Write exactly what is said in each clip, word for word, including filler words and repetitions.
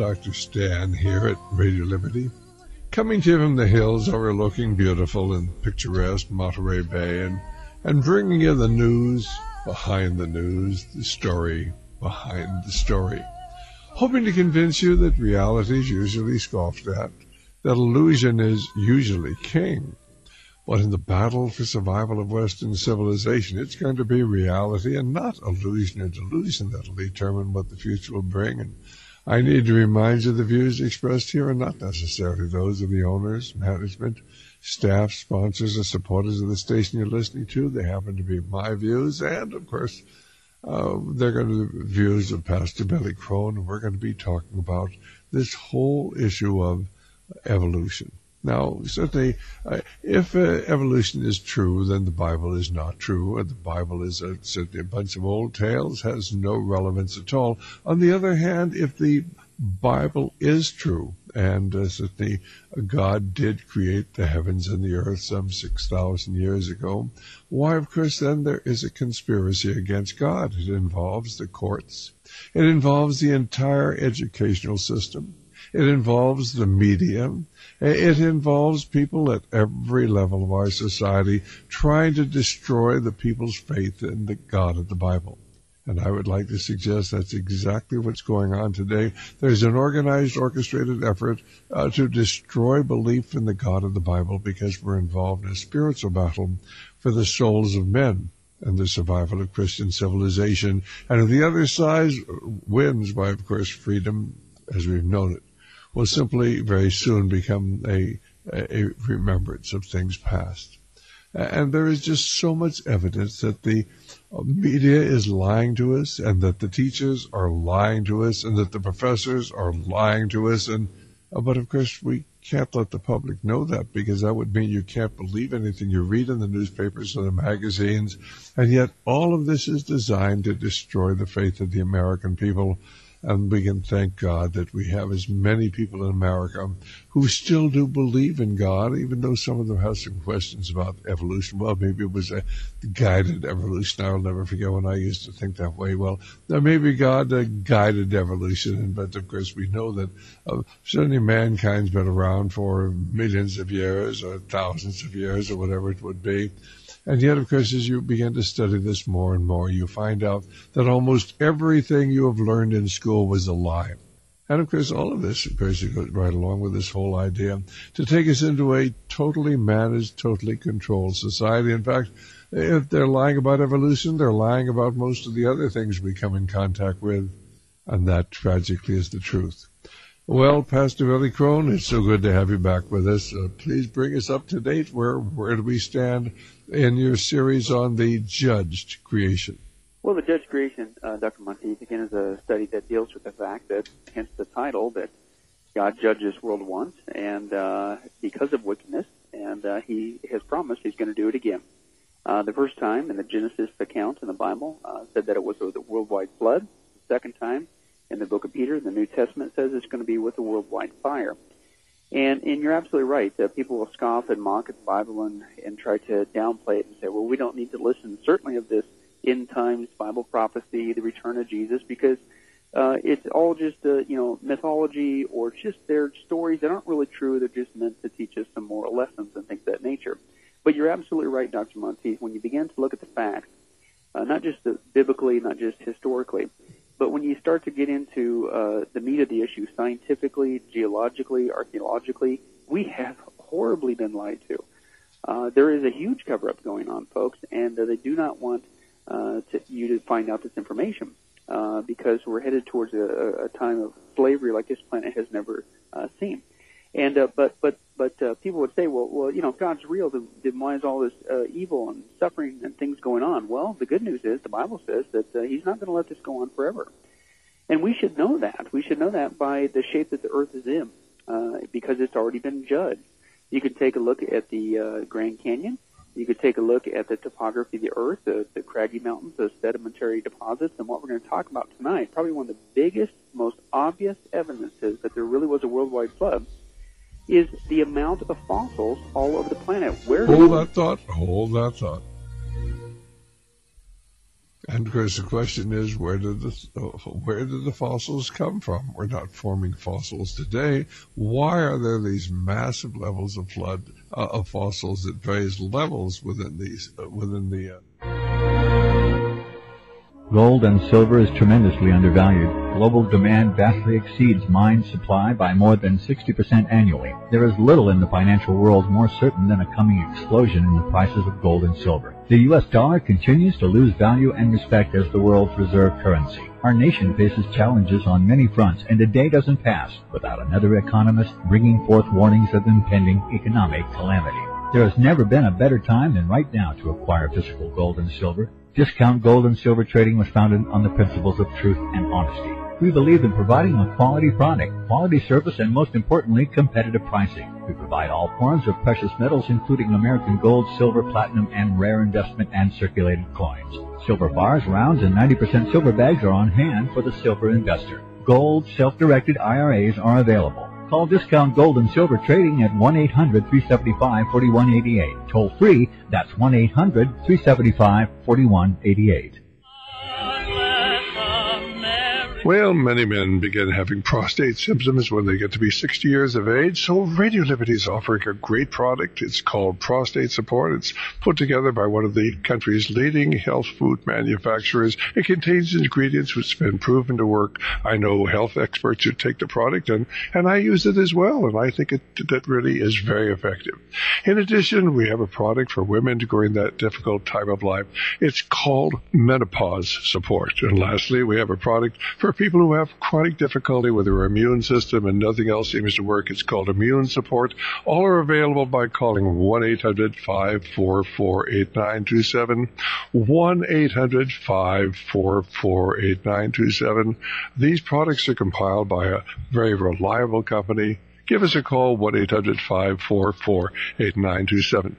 Doctor Stan here at Radio Liberty, coming to you from the hills overlooking beautiful and picturesque Monterey Bay, and, and bringing you the news behind the news, the story behind the story. Hoping to convince you that reality is usually scoffed at, that illusion is usually king. But in the battle for survival of Western civilization, it's going to be reality and not illusion or delusion that will determine what the future will bring. And I need to remind you the views expressed here are not necessarily those of the owners, management, staff, sponsors, or supporters of the station you're listening to. They happen to be my views, and, of course, uh, they're going to be views of Pastor Billy Crone, and we're going to be talking about this whole issue of evolution. Now, certainly, uh, if uh, evolution is true, then the Bible is not true, and the Bible is a, certainly a bunch of old tales, has no relevance at all. On the other hand, if the Bible is true, and uh, certainly God did create the heavens and the earth some six thousand years ago, why, of course, then there is a conspiracy against God. It involves the courts. It involves the entire educational system. It involves the media. It involves people at every level of our society trying to destroy the people's faith in the God of the Bible. And I would like to suggest that's exactly what's going on today. There's an organized, orchestrated effort uh, to destroy belief in the God of the Bible because we're involved in a spiritual battle for the souls of men and the survival of Christian civilization. And if the other side wins by, of course, freedom as we've known it, will simply very soon become a, a remembrance of things past. And there is just so much evidence that the media is lying to us, and that the teachers are lying to us, and that the professors are lying to us. And but of course we can't let the public know that, because that would mean you can't believe anything you read in the newspapers or the magazines. And yet all of this is designed to destroy the faith of the American people. And we can thank God that we have as many people in America who still do believe in God, even though some of them have some questions about evolution. Well, maybe it was a guided evolution. I'll never forget when I used to think that way. Well, there may be God uh, guided evolution, but of course we know that uh, certainly mankind's been around for millions of years or thousands of years or whatever it would be. And yet, of course, as you begin to study this more and more, you find out that almost everything you have learned in school was a lie. And, of course, all of this, of course, goes right along with this whole idea to take us into a totally managed, totally controlled society. In fact, if they're lying about evolution, they're lying about most of the other things we come in contact with. And that, tragically, is the truth. Well, Pastor Billy Crone, it's so good to have you back with us. Uh, please bring us up to date. Where where do we stand in your series on the judged creation? Well, the judged creation, uh, Doctor Monteith, again, is a study that deals with the fact that, hence the title, that God judged this world once, and uh, because of wickedness, and uh, he has promised he's going to do it again. Uh, the first time in the Genesis account in the Bible uh, said that it was with a worldwide flood. The second time, in the book of Peter, the New Testament says it's going to be with a worldwide fire. And, and you're absolutely right. Uh, people will scoff and mock at the Bible and, and try to downplay it and say, well, we don't need to listen, certainly, of this end times Bible prophecy, the return of Jesus, because uh, it's all just, uh, you know, mythology or just their stories that aren't really true. They're just meant to teach us some moral lessons and things of that nature. But you're absolutely right, Doctor Monteith. When you begin to look at the facts, uh, not just the, biblically, not just historically, but when you start to get into uh, the meat of the issue, scientifically, geologically, archaeologically, we have horribly been lied to. Uh, there is a huge cover-up going on, folks, and uh, they do not want uh, to, you to find out this information uh, because we're headed towards a, a time of slavery like this planet has never uh, seen. And uh, but but but uh, people would say, well, well, you know, if God's real, then, then why is all this uh, evil and suffering and things going on? Well, the good news is the Bible says that uh, He's not going to let this go on forever, and we should know that. We should know that by the shape that the earth is in, uh, because it's already been judged. You could take a look at the uh, Grand Canyon. You could take a look at the topography of the earth, the, the craggy mountains, the sedimentary deposits, and what we're going to talk about tonight. Probably one of the biggest, most obvious evidences that there really was a worldwide flood is the amount of fossils all over the planet. Where hold that thought. Hold that thought. And of course, the question is, where did the where did the fossils come from? We're not forming fossils today. Why are there these massive levels of flood uh, of fossils at various levels within these uh, within the? Uh... Gold and silver is tremendously undervalued. Global demand vastly exceeds mine supply by more than sixty percent annually. There is little in the financial world more certain than a coming explosion in the prices of gold and silver. The U S dollar continues to lose value and respect as the world's reserve currency. Our nation faces challenges on many fronts, and a day doesn't pass without another economist bringing forth warnings of impending economic calamity. There has never been a better time than right now to acquire physical gold and silver. Discount Gold and Silver Trading was founded on the principles of truth and honesty. We believe in providing a quality product, quality service, and most importantly, competitive pricing. We provide all forms of precious metals, including American gold, silver, platinum, and rare investment and circulated coins. Silver bars, rounds, and ninety percent silver bags are on hand for the silver investor. Gold, self-directed I R As are available. Call Discount Gold and Silver Trading at one eight hundred, three seven five, four one eight eight. Toll free, that's one eight hundred, three seven five, four one eight eight. Well, many men begin having prostate symptoms when they get to be sixty years of age, so Radio Liberty is offering a great product. It's called Prostate Support. It's put together by one of the country's leading health food manufacturers. It contains ingredients which have been proven to work. I know health experts who take the product, and, and I use it as well, and I think it that really is very effective. In addition, we have a product for women during that difficult time of life. It's called Menopause Support. And lastly, we have a product for people who have chronic difficulty with their immune system and nothing else seems to work. It's called Immune Support. All are available by calling one eight hundred, five four four, eight nine two seven, one eight hundred, five four four, eight nine two seven. These products are compiled by a very reliable company. Give us a call, one eight hundred, five four four, eight nine two seven.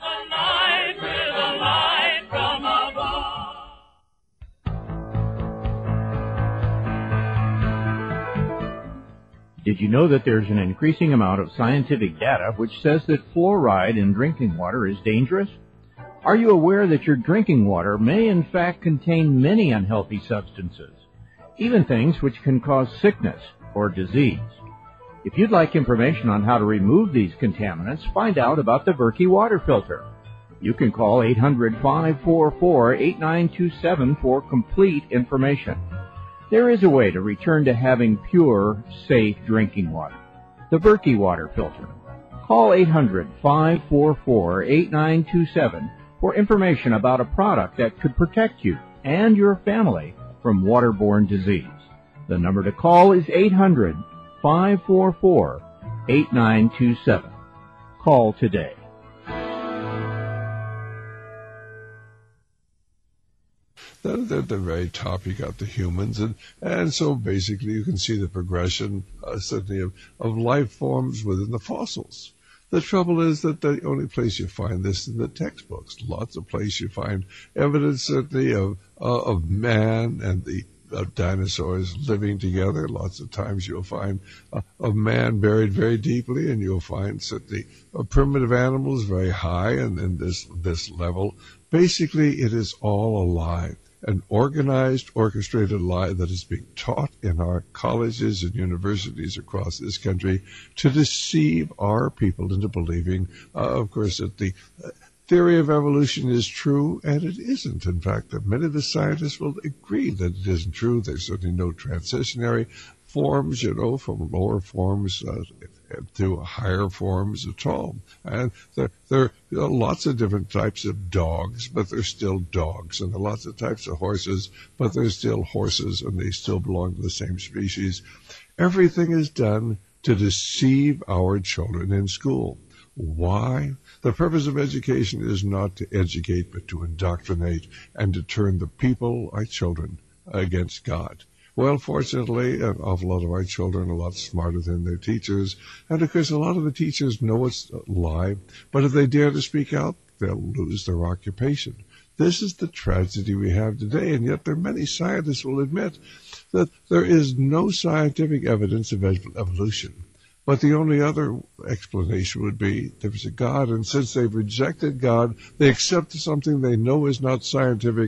Did you know that there's an increasing amount of scientific data which says that fluoride in drinking water is dangerous? Are you aware that your drinking water may in fact contain many unhealthy substances, even things which can cause sickness or disease? If you'd like information on how to remove these contaminants, find out about the Berkey water filter. You can call eight hundred, five four four, eight nine two seven for complete information. There is a way to return to having pure, safe drinking water. The Berkey water filter. Call eight hundred, five four four, eight nine two seven for information about a product that could protect you and your family from waterborne disease. The number to call is eight hundred, five four four, eight nine two seven. Call today. Then at the very top, you got the humans, and, and so basically you can see the progression, uh, certainly, of, of life forms within the fossils. The trouble is that the only place you find this is in the textbooks. Lots of places you find evidence, certainly, of, uh, of man and the uh, dinosaurs living together. Lots of times you'll find uh, of man buried very deeply, and you'll find certainly uh, primitive animals very high in, in this, this level. Basically, it is all alive. An organized, orchestrated lie that is being taught in our colleges and universities across this country to deceive our people into believing, uh, of course, that the theory of evolution is true, and it isn't. In fact, many of the scientists will agree that it isn't true. There's certainly no transitionary forms, you know, from lower forms uh, to higher forms at all. And there, there are lots of different types of dogs, but they're still dogs. And there are lots of types of horses, but they're still horses, and they still belong to the same species. Everything is done to deceive our children in school. Why? The purpose of education is not to educate, but to indoctrinate and to turn the people, our children, against God. Well, fortunately, an awful lot of our children are a lot smarter than their teachers. And, of course, a lot of the teachers know it's a lie. But if they dare to speak out, they'll lose their occupation. This is the tragedy we have today. And yet there are many scientists who will admit that there is no scientific evidence of evolution. But the only other explanation would be there was a God. And since they've rejected God, they accept something they know is not scientific.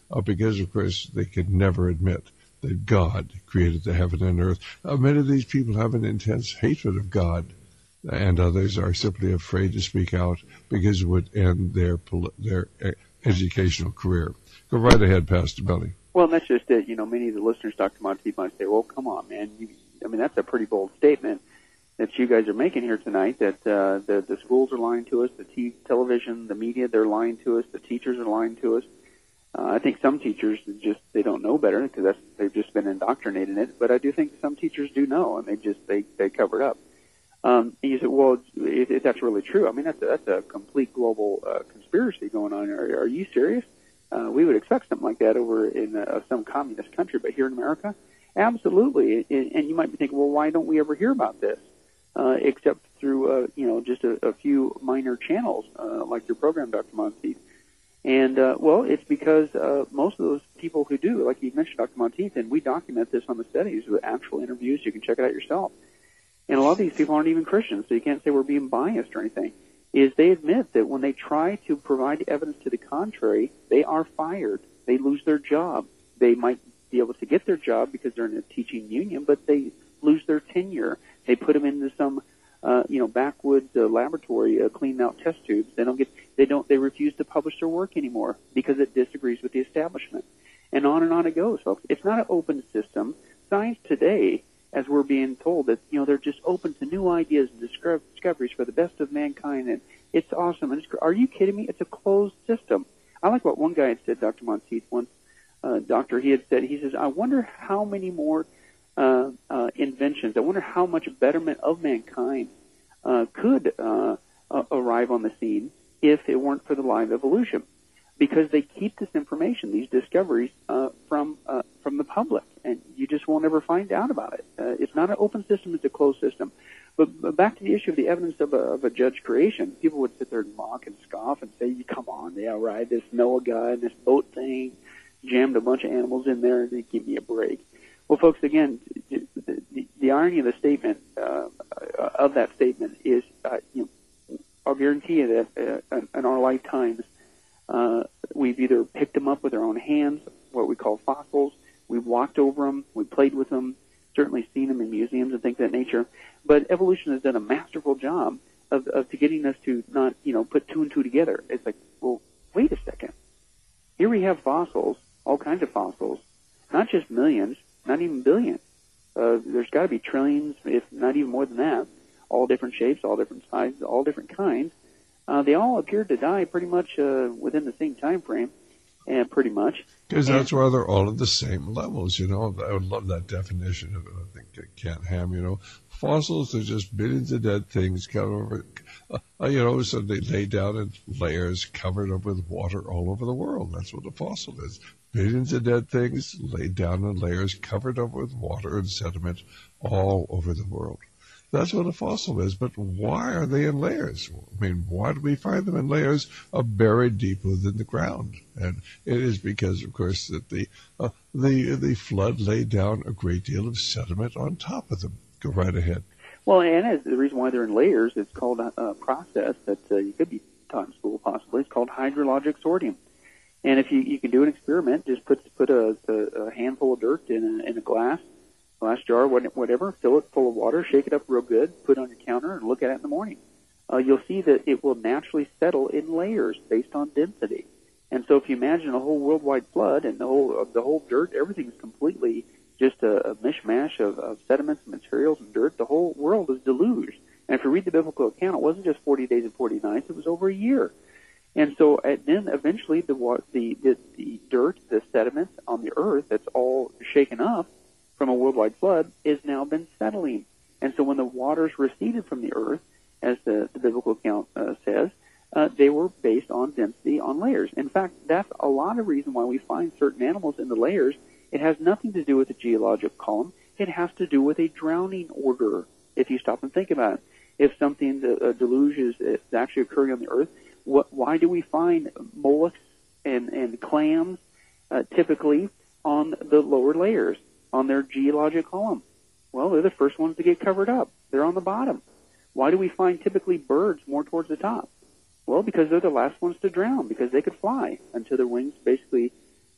uh, because, of course, they could never admit that God created the heaven and earth. Uh, many of these people have an intense hatred of God, and others are simply afraid to speak out because it would end their their educational career. Go right ahead, Pastor Billy. Well, that's just it. You know, many of the listeners, Doctor Monteith, might say, well, come on, man. You, I mean, that's a pretty bold statement that you guys are making here tonight, that uh, the, the schools are lying to us, the t- television, the media, they're lying to us, the teachers are lying to us. Uh, I think some teachers just, they don't know better because that's, they've just been indoctrinated in it, but I do think some teachers do know, and they just, they, they cover it up. Um, and you say, well, if, if that's really true, I mean, that's a, that's a complete global uh, conspiracy going on. Are, are you serious? Uh, we would expect something like that over in uh, some communist country, but here in America, absolutely. And, and you might be thinking, well, why don't we ever hear about this? Uh, except through, uh, you know, just a, a few minor channels, uh, like your program, Doctor Monteith. And, uh, well, it's because, uh, most of those people who do, like you mentioned, Doctor Monteith, and we document this on the studies with actual interviews. You can check it out yourself. And a lot of these people aren't even Christians, so you can't say we're being biased or anything, is they admit that when they try to provide evidence to the contrary, they are fired. They lose their job. They might be able to get their job because they're in a teaching union, but they lose their tenure. They put them into some, uh, you know, backwoods uh, laboratory, uh, cleaning out test tubes. They don't get, they don't, they refuse to publish their work anymore because it disagrees with the establishment. And on and on it goes, folks. It's not an open system. Science today, as we're being told, that, you know, they're just open to new ideas and discover- discoveries for the best of mankind, and it's awesome. And it's, are you kidding me? It's a closed system. I like what one guy had said, Doctor Monteith, once, uh, doctor, he had said, he says, I wonder how many more Uh, uh, inventions. I wonder how much betterment of mankind uh, could uh, uh, arrive on the scene if it weren't for the lie of evolution, because they keep this information, these discoveries, uh, from uh, from the public, and you just won't ever find out about it. Uh, it's not an open system; it's a closed system. But, but back to the issue of the evidence of a, of a judge creation, people would sit there and mock and scoff and say, "Come on, yeah, right? This Noah guy and this boat thing jammed a bunch of animals in there, and they give me a break." Well, folks, again, the, the, the irony of the statement, uh, of that statement is, uh, you know, I'll guarantee you that uh, in our lifetimes, uh, we've either picked them up with our own hands, what we call fossils, we've walked over them, we've played with them, certainly seen them in museums and things of that nature. But evolution has done a masterful job of, of to getting us to not, you know, put two and two together. It's like, well, wait a second. Here we have fossils, all kinds of fossils, not just millions, not even billions. Uh, there's got to be trillions, if not even more than that, all different shapes, all different sizes, all different kinds. Uh, they all appeared to die pretty much uh, within the same time frame, and pretty much. Because that's why they're all at the same levels, you know. I would love that definition of it. I think Kent Ham, you know. Fossils are just billions of dead things covered over, uh, you know, so they lay down in layers covered up with water all over the world. That's what a fossil is. Billions of dead things laid down in layers covered up with water and sediment all over the world. That's what a fossil is. But why are they in layers? I mean, why do we find them in layers of buried deep within the ground? And it is because, of course, that the uh, the the flood laid down a great deal of sediment on top of them. Go right ahead. Well, and as the reason why they're in layers, it's called a, a process that uh, you could be taught in school possibly. It's called hydrologic sorting. And if you, you can do an experiment, just put put a, a, a handful of dirt in a, in a glass, glass jar, whatever, fill it full of water, shake it up real good, put it on your counter, and look at it in the morning. Uh, you'll see that it will naturally settle in layers based on density. And so if you imagine a whole worldwide flood and the whole uh, the whole dirt, everything's completely just a, a mishmash of, of sediments and materials and dirt, the whole world is deluged. And if you read the biblical account, it wasn't just forty days and forty nights, it was over a year. And so uh, then eventually the, the, the, the dirt, the sediment on the earth that's all shaken up from a worldwide flood is now been settling. And so when the waters receded from the earth, as the, the biblical account uh, says, uh, they were based on density on layers. In fact, that's a lot of reason why we find certain animals in the layers. It has nothing to do with the geologic column. It has to do with a drowning order, if you stop and think about it. If something, the uh, deluge is, is actually occurring on the earth, What, why do we find mollusks and, and clams uh, typically on the lower layers, on their geologic column? Well, they're the first ones to get covered up. They're on the bottom. Why do we find typically birds more towards the top? Well, because they're the last ones to drown, because they could fly until their wings basically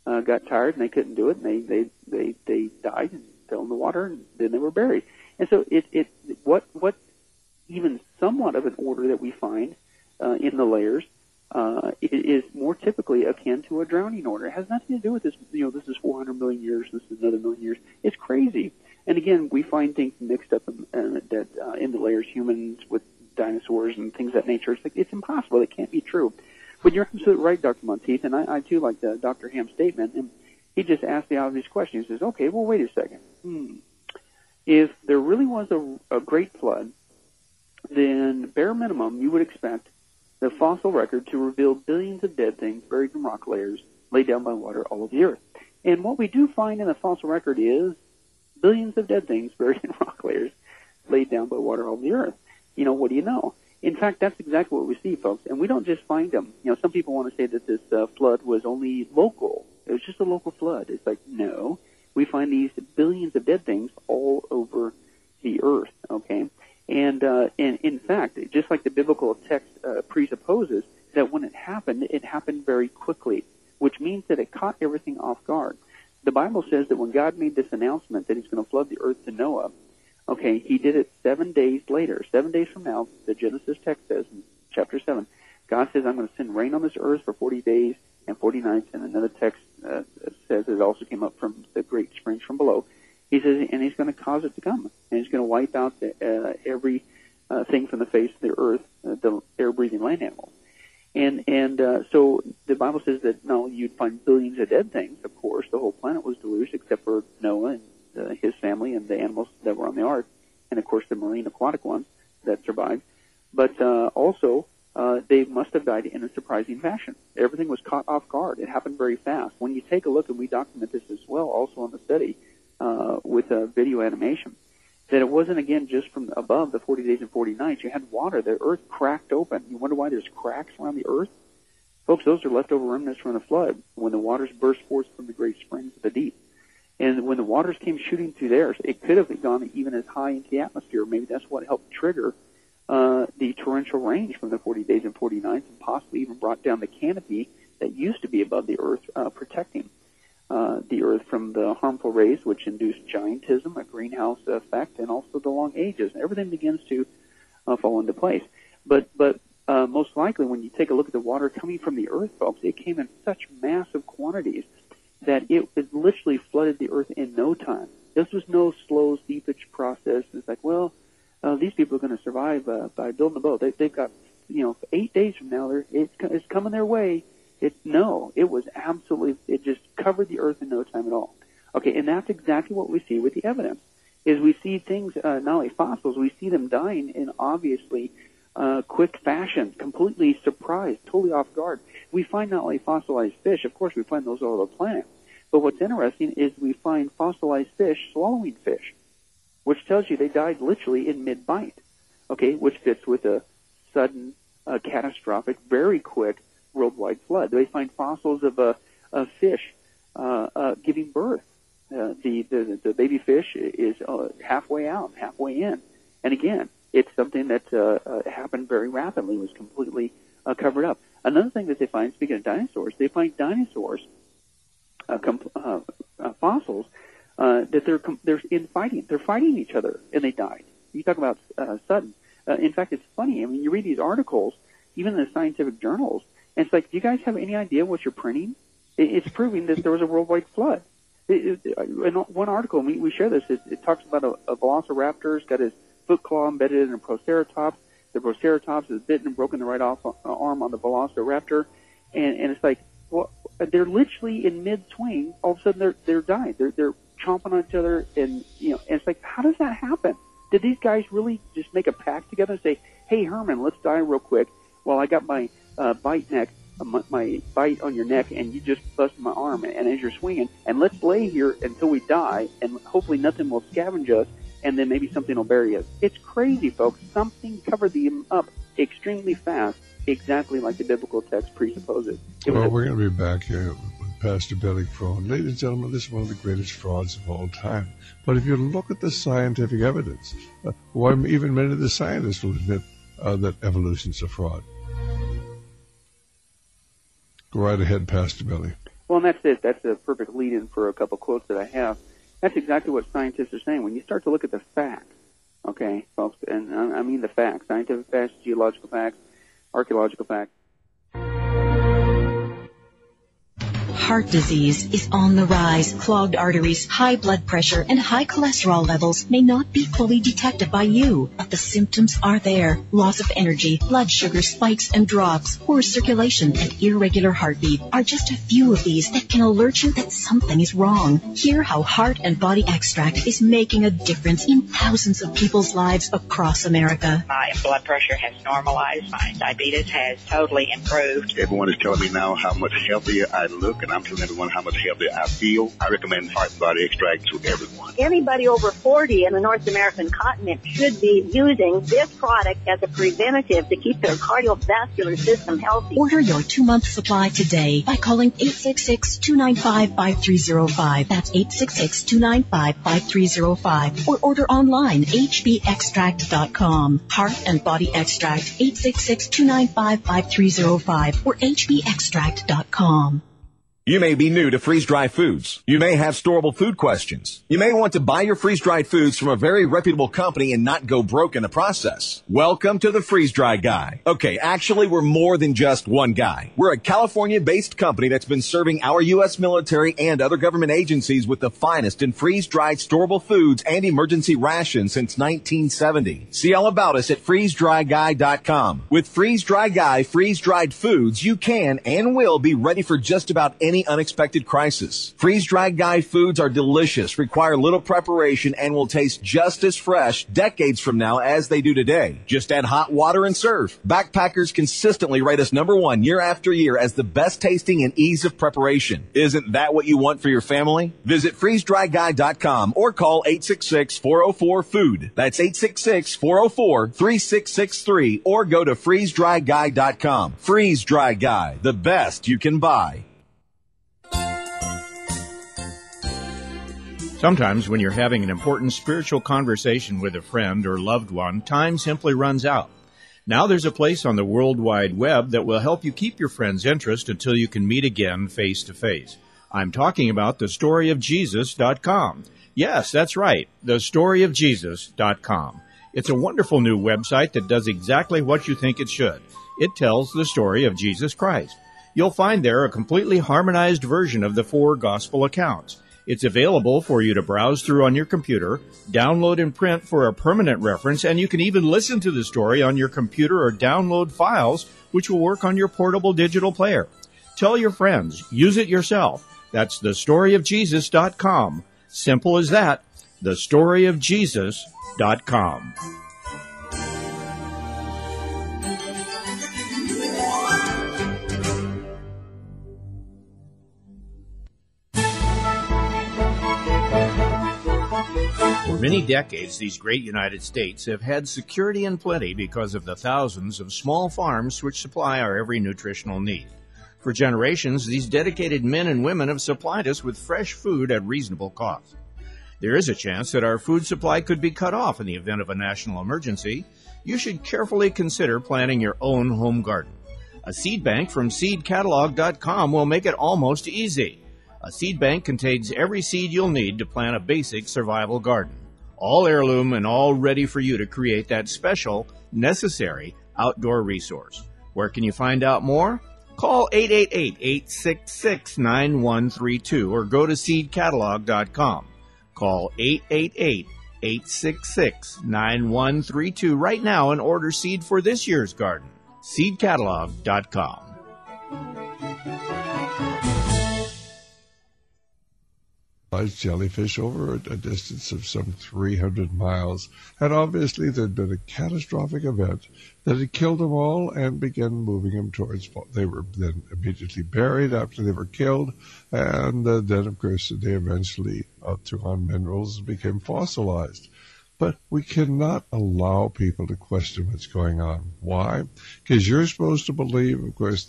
uh, got tired and they couldn't do it, and they they they they died and fell in the water, and then they were buried. And so it it what what even somewhat of an order that we find uh, in the layers uh, it is more typically akin to a drowning order. It has nothing to do with this. You know, this is four hundred million years. This is another million years. It's crazy. And again, we find things mixed up in, uh, that uh, in the layers, humans with dinosaurs and things of that nature. It's like it's impossible. It can't be true. But you're absolutely right, Doctor Monteith, and I, I too like the, Doctor Ham's statement. And he just asked the obvious question. He says, "Okay, well, wait a second. Hmm. If there really was a, a great flood, then bare minimum you would expect the fossil record to reveal billions of dead things buried in rock layers laid down by water all over the earth. And what we do find in the fossil record is billions of dead things buried in rock layers laid down by water all over the earth. You know, what do you know? In fact, that's exactly what we see, folks. And we don't just find them. You know, some people want to say that this uh, flood was only local. It was just a local flood. It's like, no. We find these billions of dead things all over the earth, okay? And, uh, and in fact, just like the biblical text uh, presupposes, that when it happened, it happened very quickly, which means that it caught everything off guard. The Bible says that when God made this announcement that he's going to flood the earth to Noah, okay, he did it seven days later. Seven days from now, the Genesis text says in chapter seven, God says, I'm going to send rain on this earth for forty days and forty nights. And another text uh, says it also came up from the great springs from below. He says, and he's going to cause it to come. And he's going to wipe out the, uh, every uh, thing from the face of the earth, uh, the air-breathing land animals. And and uh, so the Bible says that, no, you'd find billions of dead things. Of course, the whole planet was deluged except for Noah and uh, his family and the animals that were on the ark, and, of course, the marine aquatic ones that survived. But uh, also, uh, they must have died in a surprising fashion. Everything was caught off guard. It happened very fast. When you take a look, and we document this as well also on the study uh, with uh, video animation, that it wasn't, again, just from above the forty days and forty nights. You had water. The earth cracked open. You wonder why there's cracks around the earth? Folks, those are leftover remnants from the flood when the waters burst forth from the great springs of the deep. And when the waters came shooting through there, it could have gone even as high into the atmosphere. Maybe that's what helped trigger uh, the torrential rains from the forty days and forty nights, and possibly even brought down the canopy that used to be above the earth, uh, protecting Uh, the earth from the harmful rays, which induced giantism, a greenhouse effect, and also the long ages. Everything begins to uh, fall into place. But but uh, most likely, when you take a look at the water coming from the earth, folks, it came in such massive quantities that it, it literally flooded the earth in no time. This was no slow seepage process. It's like, well, uh, these people are going to survive uh, by building a boat. They, they've got, you know, eight days from now, they're, it's, it's coming their way. It, no, it was absolutely, it just covered the earth in no time at all. Okay, and that's exactly what we see with the evidence, is we see things, uh, not only fossils, we see them dying in obviously uh, quick fashion, completely surprised, totally off guard. We find not only fossilized fish, of course we find those all over the planet, but what's interesting is we find fossilized fish swallowing fish, which tells you they died literally in mid-bite, okay, which fits with a sudden, uh, catastrophic, very quick, worldwide flood. They find fossils of a, a fish uh, uh, giving birth. Uh, the, the the baby fish is uh, halfway out, halfway in, and again, it's something that uh, uh, happened very rapidly. It was completely uh, covered up. Another thing that they find, speaking of dinosaurs, they find dinosaurs uh, comp- uh, uh, fossils uh, that they're com- they're in fighting. They're fighting each other, and they died. You talk about uh, sudden. Uh, in fact, it's funny. I mean, you read these articles, even in the scientific journals. And it's like, do you guys have any idea what you're printing? It's proving that there was a worldwide flood. It, it, in one article, we, we share this, it, it talks about a, a velociraptor's got his foot claw embedded in a proceratops. The proceratops is bitten and broken the right off, uh, arm on the velociraptor. And, and it's like, well, they're literally in mid-swing. All of a sudden, they're, they're dying. They're, they're chomping on each other. And, you know, and it's like, how does that happen? Did these guys really just make a pact together and say, hey, Herman, let's die real quick while I got my Uh, bite neck, uh, my, my bite on your neck, and you just busted my arm, and, and as you're swinging, and let's lay here until we die, and hopefully nothing will scavenge us, and then maybe something will bury us. It's crazy, folks. Something covered them up extremely fast, exactly like the biblical text presupposes. It well, a- we're going to be back here with Pastor Billy Crone. Ladies and gentlemen, this is one of the greatest frauds of all time. But if you look at the scientific evidence, uh, why even many of the scientists will admit uh, that evolution's a fraud. Go right ahead, Pastor Billy. Well, and that's it. That's a perfect lead-in for a couple quotes that I have. That's exactly what scientists are saying. When you start to look at the facts, okay, folks, and I mean the facts, scientific facts, geological facts, archaeological facts. Heart disease is on the rise. Clogged arteries, high blood pressure, and high cholesterol levels may not be fully detected by you, but the symptoms are there. Loss of energy, blood sugar spikes and drops, poor circulation, and irregular heartbeat are just a few of these that can alert you that something is wrong. Hear how Heart and Body Extract is making a difference in thousands of people's lives across America. My blood pressure has normalized. My diabetes has totally improved. Everyone is telling me now how much healthier I look, and I'm telling everyone how much healthier I feel. I recommend Heart and Body Extract to everyone. Anybody over forty in the North American continent should be using this product as a preventative to keep their cardiovascular system healthy. Order your two-month supply today by calling eight six six, two nine five, five three zero five. That's eight six six, two nine five, five three zero five. Or order online, h b extract dot com. Heart and Body Extract, eight six six, two nine five, five three zero five or h b extract dot com. You may be new to freeze-dried foods. You may have storable food questions. You may want to buy your freeze-dried foods from a very reputable company and not go broke in the process. Welcome to the Freeze-Dry Guy. Okay, actually, we're more than just one guy. We're a California-based company that's been serving our U S military and other government agencies with the finest in freeze-dried storable foods and emergency rations since nineteen seventy. See all about us at freeze dry guy dot com. With Freeze-Dry Guy freeze-dried foods, you can and will be ready for just about any unexpected crisis. Freeze-dried Guy foods are delicious, require little preparation, and will taste just as fresh decades from now as they do today. Just add hot water and serve. Backpackers consistently rate us number one year after year as the best tasting and ease of preparation. Isn't that what you want for your family? Visit freeze dry guy dot com or call eight six six, four oh four, food. That's eight six six, four oh four, three six six three or go to freeze dry guy dot com. Freeze-Dry Guy, the best you can buy. Sometimes when you're having an important spiritual conversation with a friend or loved one, time simply runs out. Now there's a place on the World Wide Web that will help you keep your friend's interest until you can meet again face to face. I'm talking about the story of jesus dot com. Yes, that's right, the story of jesus dot com. It's a wonderful new website that does exactly what you think it should. It tells the story of Jesus Christ. You'll find there a completely harmonized version of the four gospel accounts. It's available for you to browse through on your computer, download and print for a permanent reference, and you can even listen to the story on your computer or download files, which will work on your portable digital player. Tell your friends. Use it yourself. That's the story of jesus dot com. Simple as that. the story of jesus dot com. For many decades, these great United States have had security and plenty because of the thousands of small farms which supply our every nutritional need. For generations, these dedicated men and women have supplied us with fresh food at reasonable cost. There is a chance that our food supply could be cut off in the event of a national emergency. You should carefully consider planting your own home garden. A seed bank from seed catalog dot com will make it almost easy. A seed bank contains every seed you'll need to plant a basic survival garden. All heirloom and all ready for you to create that special, necessary outdoor resource. Where can you find out more? Call eight eight eight, eight six six, nine one three two or go to seed catalog dot com. Call eight eight eight, eight six six, nine one three two right now and order seed for this year's garden. seed catalog dot com. Jellyfish over a distance of some three hundred miles, and obviously there had been a catastrophic event that had killed them all and began moving them towards, they were then immediately buried after they were killed, and uh, then of course they eventually uh, took on minerals and became fossilized. But we cannot allow people to question what's going on. Why? Because you're supposed to believe, of course, that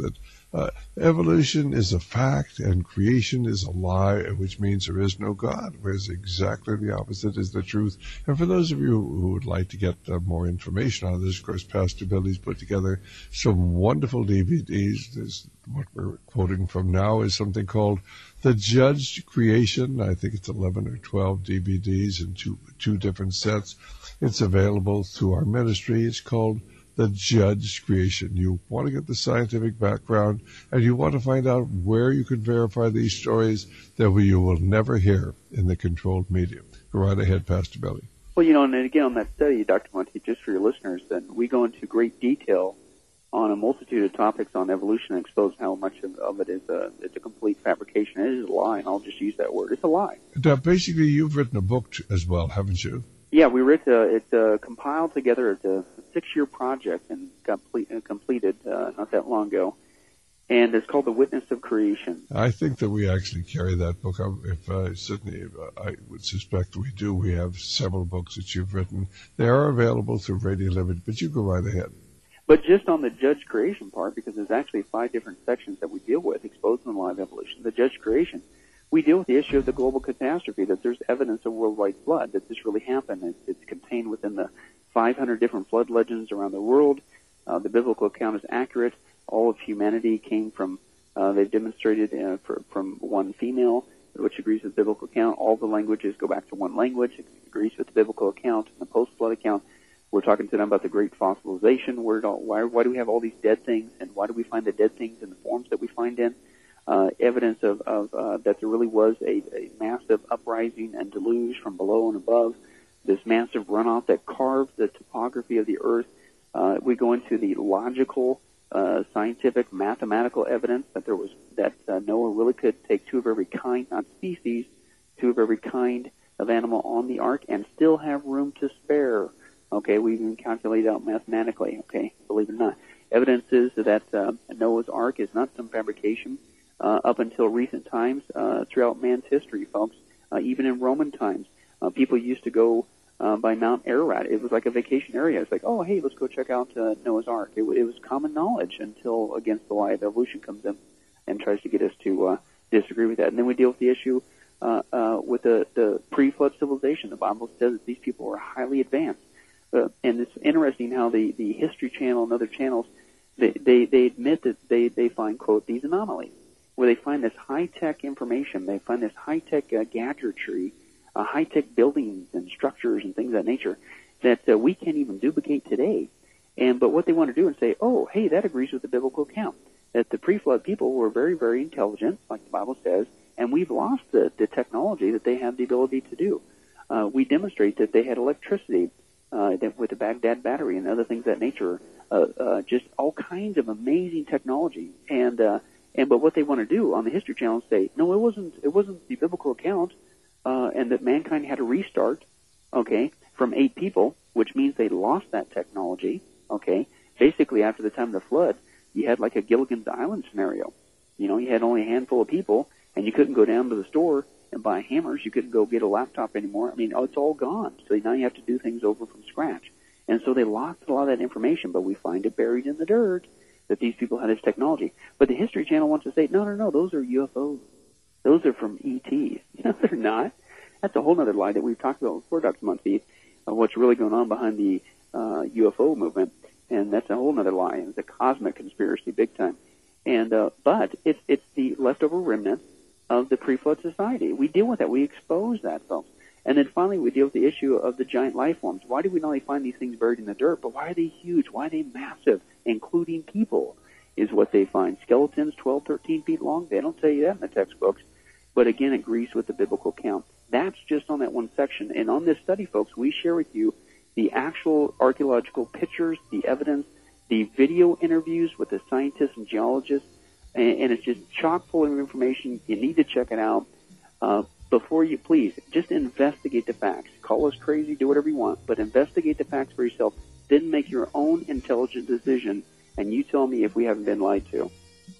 Uh, evolution is a fact and creation is a lie, which means there is no God, whereas exactly the opposite is the truth. And for those of you who would like to get uh, more information on this, of course, Pastor Billy's put together some wonderful D V Ds. There's, what we're quoting from now is something called The Judged Creation. I think it's eleven or twelve D V Ds in two, two different sets. It's available through our ministry. It's called The Judged Creation. You want to get the scientific background, and you want to find out where you can verify these stories that we, you will never hear in the controlled media. Go right ahead, Pastor Billy. Well, you know, and again on that study, Doctor Monteith, just for your listeners, then we go into great detail on a multitude of topics on evolution and expose how much of, of it is a, it's a complete fabrication. It is a lie, and I'll just use that word. It's a lie. Now, basically, you've written a book t- as well, haven't you? Yeah, we wrote uh, it uh, compiled together. It's a six-year project and got ple- uh, completed uh, not that long ago, and it's called The Witness of Creation. I think that we actually carry that book. If uh, Sydney, uh, I would suspect we do. We have several books that you've written. They are available through Radio Liberty, but you go right ahead. But just on the judged creation part, because there's actually five different sections that we deal with, exposing the live evolution, the judged creation, we deal with the issue of the global catastrophe, that there's evidence of worldwide flood, that this really happened. It's, it's contained within the five hundred different flood legends around the world. Uh, the biblical account is accurate. All of humanity came from, uh, they've demonstrated uh, for, from one female, which agrees with the biblical account. All the languages go back to one language. It agrees with the biblical account and the post-flood account. We're talking to them about the great fossilization. Where all, why, why do we have all these dead things, and why do we find the dead things in the forms that we find in? Uh, evidence of, of uh, that there really was a, a massive uprising and deluge from below and above, this massive runoff that carved the topography of the earth. Uh, we go into the logical, uh, scientific, mathematical evidence that there was that uh, Noah really could take two of every kind, not species, two of every kind of animal on the ark and still have room to spare. Okay, we even calculate out mathematically. Okay, believe it or not, evidence is that uh, Noah's ark is not some fabrication. Uh, up until recent times, uh, throughout man's history, folks, uh, even in Roman times, uh, people used to go uh, by Mount Ararat. It was like a vacation area. It's like, oh, hey, let's go check out uh, Noah's Ark. It, it was common knowledge until Against the Lie of Evolution comes in and tries to get us to uh, disagree with that. And then we deal with the issue uh, uh, with the, the pre-flood civilization. The Bible says that these people were highly advanced. Uh, and it's interesting how the, the History Channel and other channels, they, they, they admit that they, they find, quote, these anomalies, where they find this high-tech information, they find this high-tech uh, gadgetry, uh, high-tech buildings and structures and things of that nature that uh, we can't even duplicate today. And but what they want to do is say, oh, hey, that agrees with the biblical account, that the pre-flood people were very, very intelligent, like the Bible says, and we've lost the, the technology that they have the ability to do. Uh, we demonstrate that they had electricity uh, that with the Baghdad battery and other things of that nature, uh, uh, just all kinds of amazing technology. And uh, And but what they want to do on the History Channel is say, no, it wasn't. It wasn't the biblical account, uh, and that mankind had to restart, okay, from eight people, which means they lost that technology, okay. Basically, after the time of the flood, you had like a Gilligan's Island scenario. You know, you had only a handful of people, and you couldn't go down to the store and buy hammers. You couldn't go get a laptop anymore. I mean, oh, it's all gone. So now you have to do things over from scratch. And so they lost a lot of that information, but we find it buried in the dirt, that these people had this technology. But the History Channel wants to say, no, no, no, those are U F Os. Those are from E Ts. No, they're not. That's a whole other lie that we've talked about before, Doctor Monteith, of what's really going on behind the uh, U F O movement. And that's a whole other lie. It's a cosmic conspiracy, big time. And uh, but it's it's the leftover remnant of the pre-flood society. We deal with that. We expose that, folks. And then finally, we deal with the issue of the giant life forms. Why do we not only find these things buried in the dirt, but why are they huge? Why are they massive, including people, is what they find. Skeletons, twelve, thirteen feet long. They don't tell you that in the textbooks. But again, it agrees with the biblical account. That's just on that one section. And on this study, folks, we share with you the actual archaeological pictures, the evidence, the video interviews with the scientists and geologists, and, and it's just chock full of information. You need to check it out. Uh, Before you, please, just investigate the facts. Call us crazy, do whatever you want, but investigate the facts for yourself. Then make your own intelligent decision, and you tell me if we haven't been lied to.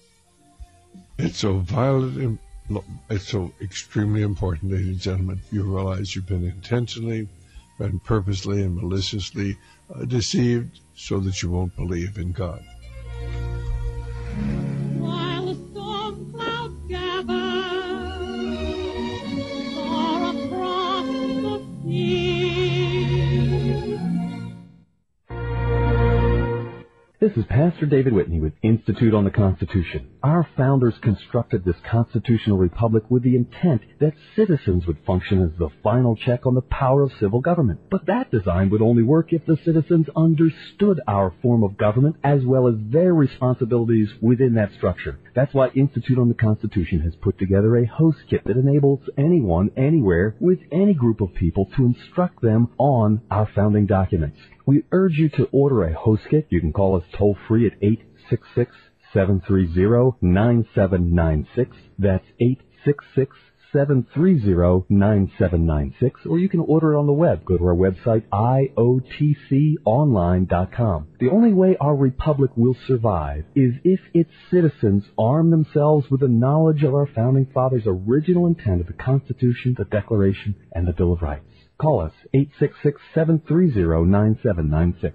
It's so violent, it's so extremely important, ladies and gentlemen. You realize you've been intentionally and purposely and maliciously uh, deceived so that you won't believe in God. Why? This is Pastor David Whitney with Institute on the Constitution. Our founders constructed this constitutional republic with the intent that citizens would function as the final check on the power of civil government. But that design would only work if the citizens understood our form of government as well as their responsibilities within that structure. That's why Institute on the Constitution has put together a host kit that enables anyone, anywhere, with any group of people to instruct them on our founding documents. We urge you to order a host kit. You can call us toll-free at eight six six, seven three zero, nine seven nine six. That's eight six six, seven three zero, nine seven nine six. Or you can order it on the web. Go to our website, I O T C online dot com. The only way our republic will survive is if its citizens arm themselves with the knowledge of our founding fathers' original intent of the Constitution, the Declaration, and the Bill of Rights. Call us, eight six six, seven three zero, nine seven nine six.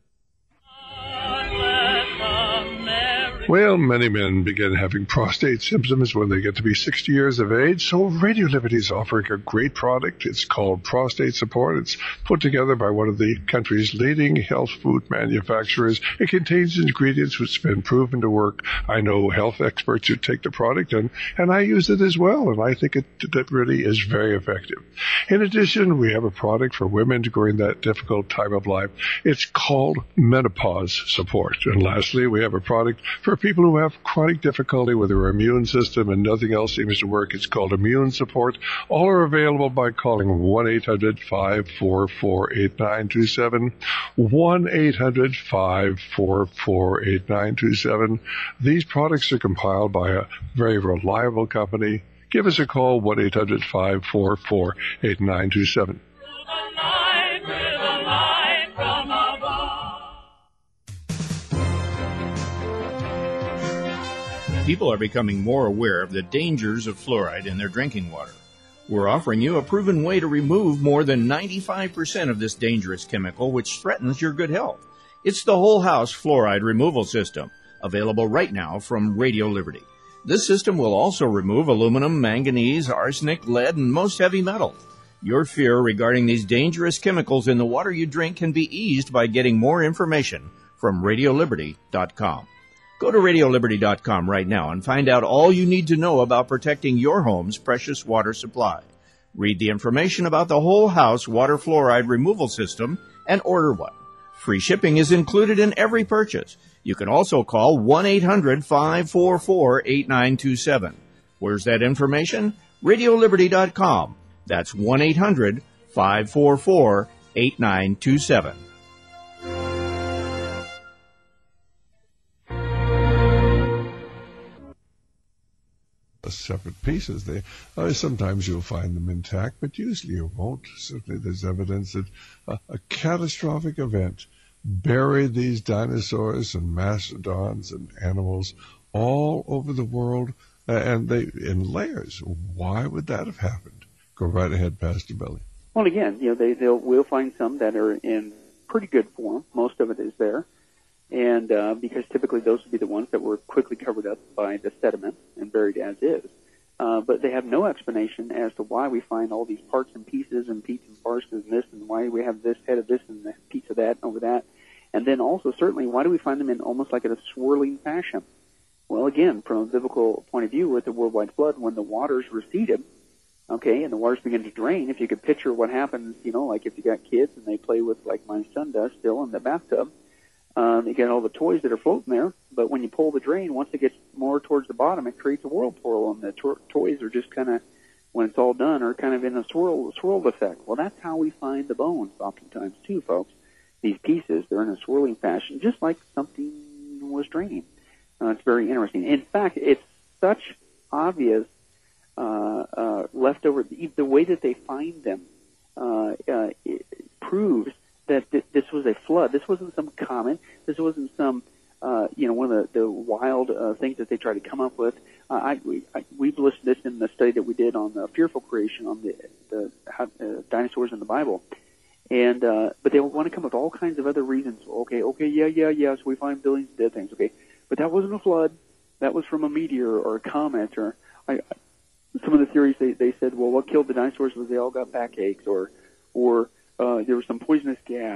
Well, many men begin having prostate symptoms when they get to be sixty years of age, so Radio Liberty is offering a great product. It's called Prostate Support. It's put together by one of the country's leading health food manufacturers. It contains ingredients which have been proven to work. I know health experts who take the product, and, and I use it as well, and I think it, it really is very effective. In addition, we have a product for women during that difficult time of life. It's called Menopause Support. And lastly, we have a product for people who have chronic difficulty with their immune system and nothing else seems to work. It's called Immune Support. All are available by calling one eight hundred, five four four, eight nine two seven, one eight hundred, five four four, eight nine two seven. These products are compiled by a very reliable company. Give us a call, one eight hundred, five four four, eight nine two seven. People are becoming more aware of the dangers of fluoride in their drinking water. We're offering you a proven way to remove more than ninety-five percent of this dangerous chemical which threatens your good health. It's the Whole House Fluoride Removal System, available right now from Radio Liberty. This system will also remove aluminum, manganese, arsenic, lead, and most heavy metals. Your fear regarding these dangerous chemicals in the water you drink can be eased by getting more information from radio liberty dot com. Go to radio liberty dot com right now and find out all you need to know about protecting your home's precious water supply. Read the information about the Whole House Water Fluoride Removal System and order one. Free shipping is included in every purchase. You can also call one eight hundred, five four four, eight nine two seven. Where's that information? radio liberty dot com. That's one eight hundred, five four four, eight nine two seven. Separate pieces. They uh, sometimes you'll find them intact, but usually you won't. Certainly, there's evidence that uh, a catastrophic event buried these dinosaurs and mastodons and animals all over the world, uh, and they in layers. Why would that have happened? Go right ahead, Pastor Billy. Well, again, you know, they they'll we'll find some that are in pretty good form. Most of it is there. And uh, because typically those would be the ones that were quickly covered up by the sediment and buried as is. Uh, but they have no explanation as to why we find all these parts and pieces and pieces and parts and this and why we have this head of this and the piece of that over that. And then also, certainly, why do we find them in almost like in a swirling fashion? Well, again, from a biblical point of view, with the worldwide flood, when the waters receded, okay, and the waters begin to drain, if you could picture what happens, you know, like if you got kids and they play with, like my son does still, in the bathtub, Um, you get all the toys that are floating there, but when you pull the drain, once it gets more towards the bottom, it creates a whirlpool, and the to- toys are just kind of, when it's all done, are kind of in a swirl, swirl effect. Well, that's how we find the bones oftentimes, too, folks. These pieces, they're in a swirling fashion, just like something was draining. Uh, it's very interesting. In fact, it's such obvious uh, uh, leftover, the, the way that they find them uh, uh, it proves that th- this was a flood. This wasn't some comet. This wasn't some, uh, you know, one of the, the wild uh, things that they tried to come up with. Uh, I, we, I, we've listed this in the study that we did on the fearful creation, on the, the how, uh, dinosaurs in the Bible. And uh, but they want to come up with all kinds of other reasons. Okay, okay, yeah, yeah, yeah, so we find billions of dead things. Okay, but that wasn't a flood. That was from a meteor or a comet. Or I, some of the theories, they, they said, well, what killed the dinosaurs was they all got backaches, or or Uh, there was some poisonous gas,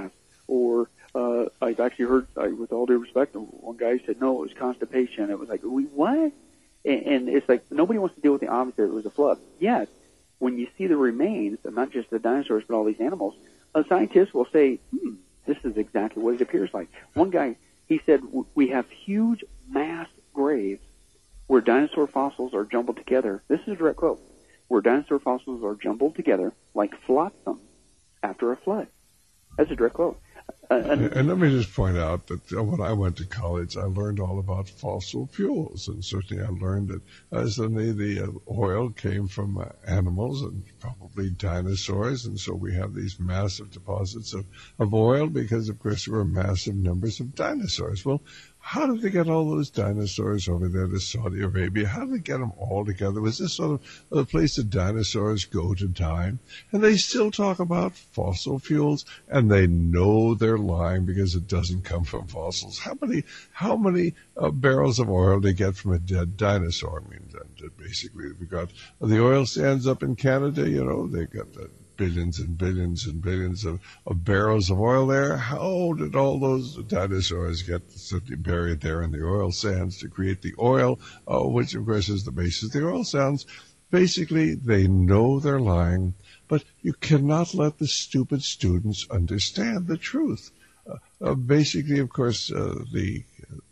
or uh, I've actually heard, I, with all due respect, one guy said, no, it was constipation. It was like, we, what? And, and it's like, nobody wants to deal with the obvious that it was a flood. Yes, when you see the remains, and not just the dinosaurs, but all these animals, a scientist will say, hmm, this is exactly what it appears like. One guy, he said, we have huge mass graves where dinosaur fossils are jumbled together. This is a direct quote. Where dinosaur fossils are jumbled together like flotsam after a flood. That's a direct quote. Uh, and, and let me just point out that when I went to college, I learned all about fossil fuels, and certainly I learned that uh, suddenly the uh, oil came from uh, animals and probably dinosaurs, and so we have these massive deposits of, of oil because, of course, there were massive numbers of dinosaurs. Well, how did they get all those dinosaurs over there to Saudi Arabia? How did they get them all together? Was this sort of the place that dinosaurs go to die? And they still talk about fossil fuels, and they know they're lying because it doesn't come from fossils. How many how many uh, barrels of oil they get from a dead dinosaur? I mean, basically, we got the oil sands up in Canada. You know, they got the billions and billions and billions of, of barrels of oil there. How did all those dinosaurs get buried there in the oil sands to create the oil, uh, which of course is the basis of the oil sands? Basically, they know they're lying, but you cannot let the stupid students understand the truth. Uh, uh, basically, of course, uh, the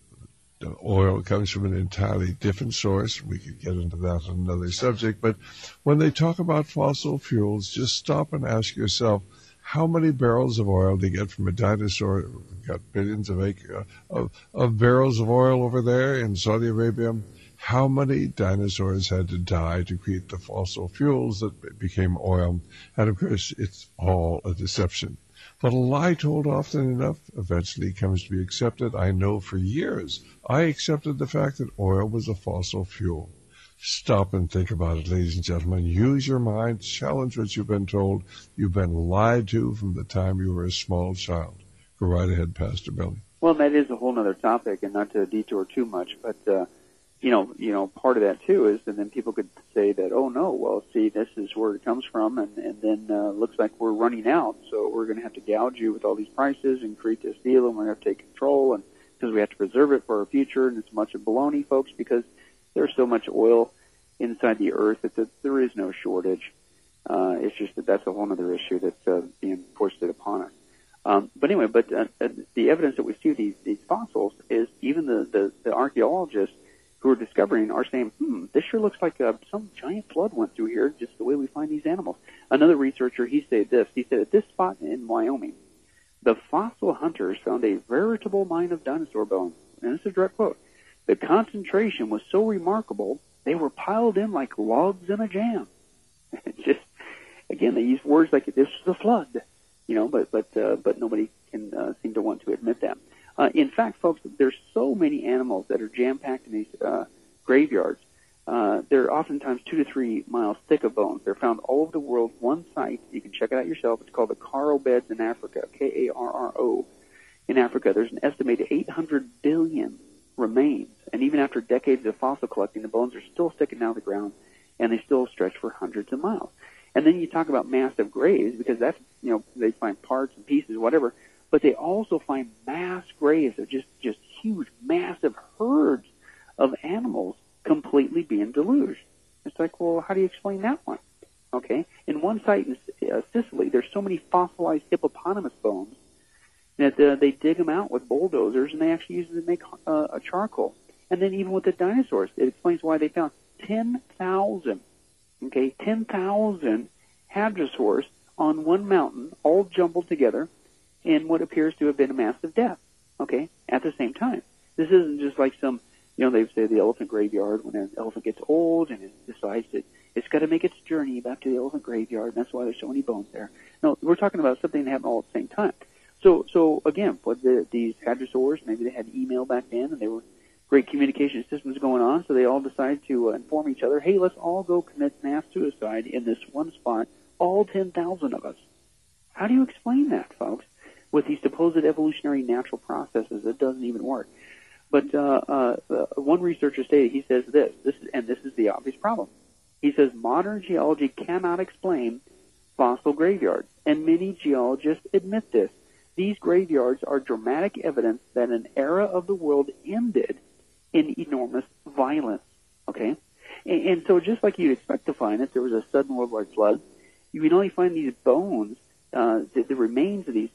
The oil comes from an entirely different source. We could get into that on another subject. But when they talk about fossil fuels, just stop and ask yourself, how many barrels of oil do you get from a dinosaur? We've got billions of, acre, of, of barrels of oil over there in Saudi Arabia. How many dinosaurs had to die to create the fossil fuels that became oil? And, of course, it's all a deception. But a lie told often enough eventually comes to be accepted. I know for years I accepted the fact that oil was a fossil fuel. Stop and think about it, ladies and gentlemen. Use your mind. Challenge what you've been told. You've been lied to from the time you were a small child. Go right ahead, Pastor Billy. Well, that is a whole other topic, and not to detour too much, but uh, you know, you know, part of that too is, and then people could say that, oh no, well, see, this is where it comes from, and, and then uh, looks like we're running out, so we're going to have to gouge you with all these prices and create this deal, and we're going to have to take control, and because we have to preserve it for our future, and it's much of baloney, folks, because there's so much oil inside the earth that the, there is no shortage. Uh, it's just that that's a whole other issue that's uh, being foisted upon us. Um, but anyway, but uh, uh, the evidence that we see with these, these fossils is even the, the, the archaeologists who are discovering are saying, hmm, this sure looks like uh, some giant flood went through here, just the way we find these animals. Another researcher, he said this, he said, at this spot in Wyoming, the fossil hunters found a veritable mine of dinosaur bones. And this is a direct quote. The concentration was so remarkable, they were piled in like logs in a jam. It's just, again, they use words like this was a flood, you know, but, but, uh, but nobody can uh, seem to want to admit that. Uh, in fact, folks, there's so many animals that are jam-packed in these uh, graveyards. Uh, they're oftentimes two to three miles thick of bones. They're found all over the world. One site, you can check it out yourself. It's called the Karo Beds in Africa, K A R R O. In Africa, there's an estimated eight hundred billion remains. And even after decades of fossil collecting, the bones are still sticking out of the ground, and they still stretch for hundreds of miles. And then you talk about massive graves, because that's, you know, they find parts and pieces, whatever. But they also find mass graves of just, just huge, massive herds of animals completely being deluged. It's like, well, how do you explain that one? Okay. In one site in uh, Sicily, there's so many fossilized hippopotamus bones that uh, they dig them out with bulldozers, and they actually use them to make uh, a charcoal. And then even with the dinosaurs, it explains why they found ten thousand, okay, ten thousand hadrosaurs on one mountain, all jumbled together, in what appears to have been a massive death, okay, at the same time. This isn't just like some, you know, they say the elephant graveyard, when an elephant gets old and it decides that it's got to make its journey back to the elephant graveyard, and that's why there's so many bones there. No, we're talking about something that happened all at the same time. So, so again, what the, these hadrosaurs, maybe they had email back then, and there were great communication systems going on, so they all decided to uh, inform each other, hey, let's all go commit mass suicide in this one spot, all ten thousand of us. How do you explain that, folks? With these supposed evolutionary natural processes, it doesn't even work. But uh, uh, uh, one researcher stated, he says this, this is, and this is the obvious problem. He says modern geology cannot explain fossil graveyards, and many geologists admit this. these graveyards are dramatic evidence that an era of the world ended in enormous violence, okay? And, and so just like you'd expect to find if there was a sudden worldwide flood, you can only find these bones, uh, the, the remains of these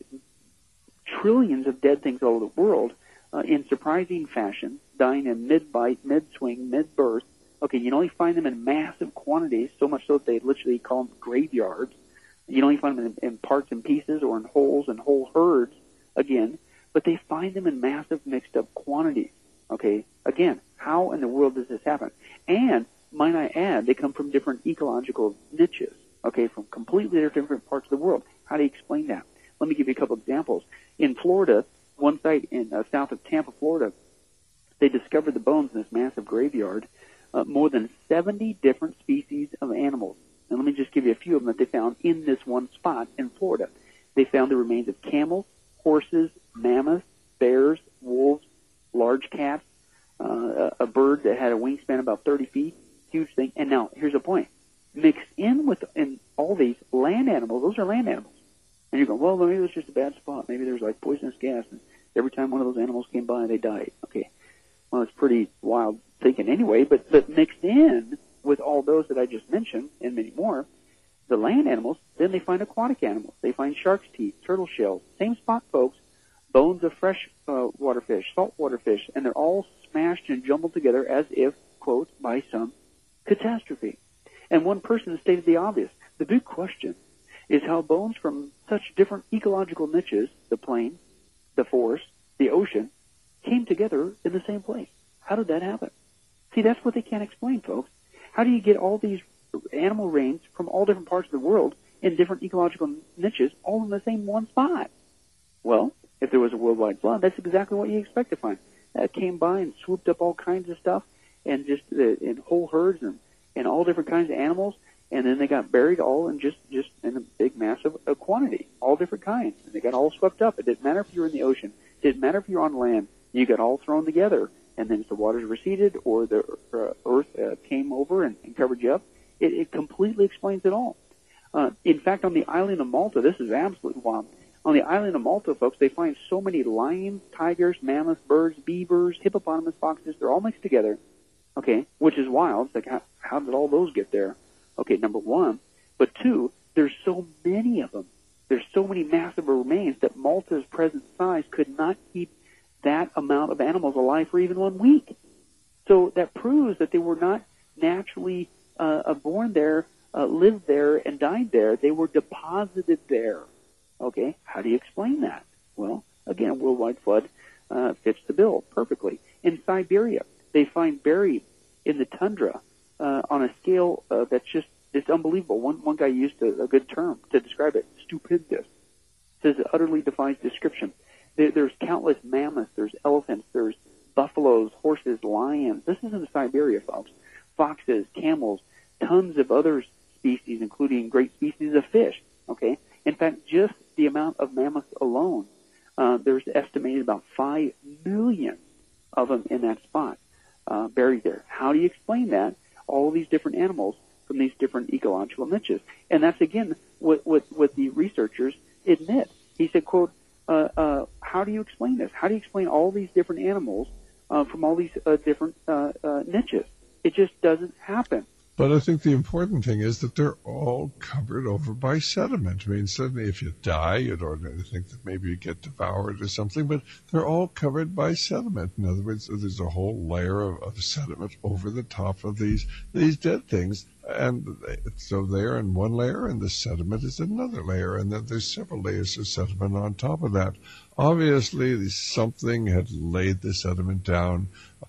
trillions of dead things all over the world uh, in surprising fashion, dying in mid-bite, mid-swing, mid-birth. Okay, you can only find them in massive quantities, so much so that they literally call them graveyards. You can only find them in, in parts and pieces or in wholes and whole herds, again, but they find them in massive mixed-up quantities. Okay, again, how in the world does this happen? And, might I add, they come from different ecological niches, okay, from completely different parts of the world. How do you explain that? Let me give you a couple examples. In Florida, one site in uh, south of Tampa, Florida, they discovered the bones in this massive graveyard, uh, more than seventy different species of animals. And let me just give you a few of them that they found in this one spot in Florida. They found the remains of camels, horses, mammoths, bears, wolves, large cats, uh, a bird that had a wingspan about thirty feet, huge thing. And now, here's the point. Mixed in with in all these land animals, those are land animals. And you go, well, maybe it was just a bad spot. Maybe there's like poisonous gas, and every time one of those animals came by, they died. Okay. Well, it's pretty wild thinking anyway, but, but mixed in with all those that I just mentioned and many more, the land animals, then they find aquatic animals. They find shark's teeth, turtle shells, same spot, folks, bones of fresh uh, water fish, saltwater fish, and they're all smashed and jumbled together as if, quote, by some catastrophe. And one person stated the obvious. The big question is how bones from such different ecological niches, the plain, the forest, the ocean, came together in the same place. How did that happen? See, that's what they can't explain, folks. How do you get all these animal remains from all different parts of the world in different ecological niches all in the same one spot? Well, if there was a worldwide flood, that's exactly what you expect to find. That came by and swooped up all kinds of stuff and just uh, in whole herds and, and all different kinds of animals, and then they got buried all in just, just in a big, massive uh, quantity, all different kinds. And they got all swept up. It didn't matter if you were in the ocean. It didn't matter if you were on land. You got all thrown together. And then if the waters receded or the uh, earth uh, came over and, and covered you up, it, it completely explains it all. Uh, in fact, on the island of Malta, this is absolutely wild. On the island of Malta, folks, they find so many lions, tigers, mammoths, birds, beavers, hippopotamus, foxes. They're all mixed together, okay, which is wild. It's like, how, how did all those get there? Okay, number one. But two, there's so many of them. There's so many massive remains that Malta's present size could not keep that amount of animals alive for even one week. So that proves that they were not naturally uh, born there, uh, lived there, and died there. They were deposited there. Okay, how do you explain that? Well, again, worldwide flood uh, fits the bill perfectly. In Siberia, they find buried in the tundra uh, on a scale uh, that's just, it's unbelievable. One one guy used a, a good term to describe it, stupendous. Says it utterly defies description. There, there's countless mammoths, there's elephants, there's buffaloes, horses, lions. This is in Siberia, folks. Foxes, camels, tons of other species, including great species of fish, okay? In fact, just the amount of mammoths alone, uh, there's estimated about five million of them in that spot, uh, buried there. How do you explain that? All of these different animals from these different ecological niches. And that's, again, what, what, what the researchers admit. He said, quote, uh, uh, how do you explain this? How do you explain all these different animals uh, from all these uh, different uh, uh, niches? It just doesn't happen. But I think the important thing is that they're all covered over by sediment. I mean, suddenly if you die, you'd ordinarily think that maybe you get devoured or something, but they're all covered by sediment. In other words, there's a whole layer of, of sediment over the top of these these dead things. And so they're in one layer, and the sediment is another layer, and then there's several layers of sediment on top of that. Obviously, something had laid the sediment down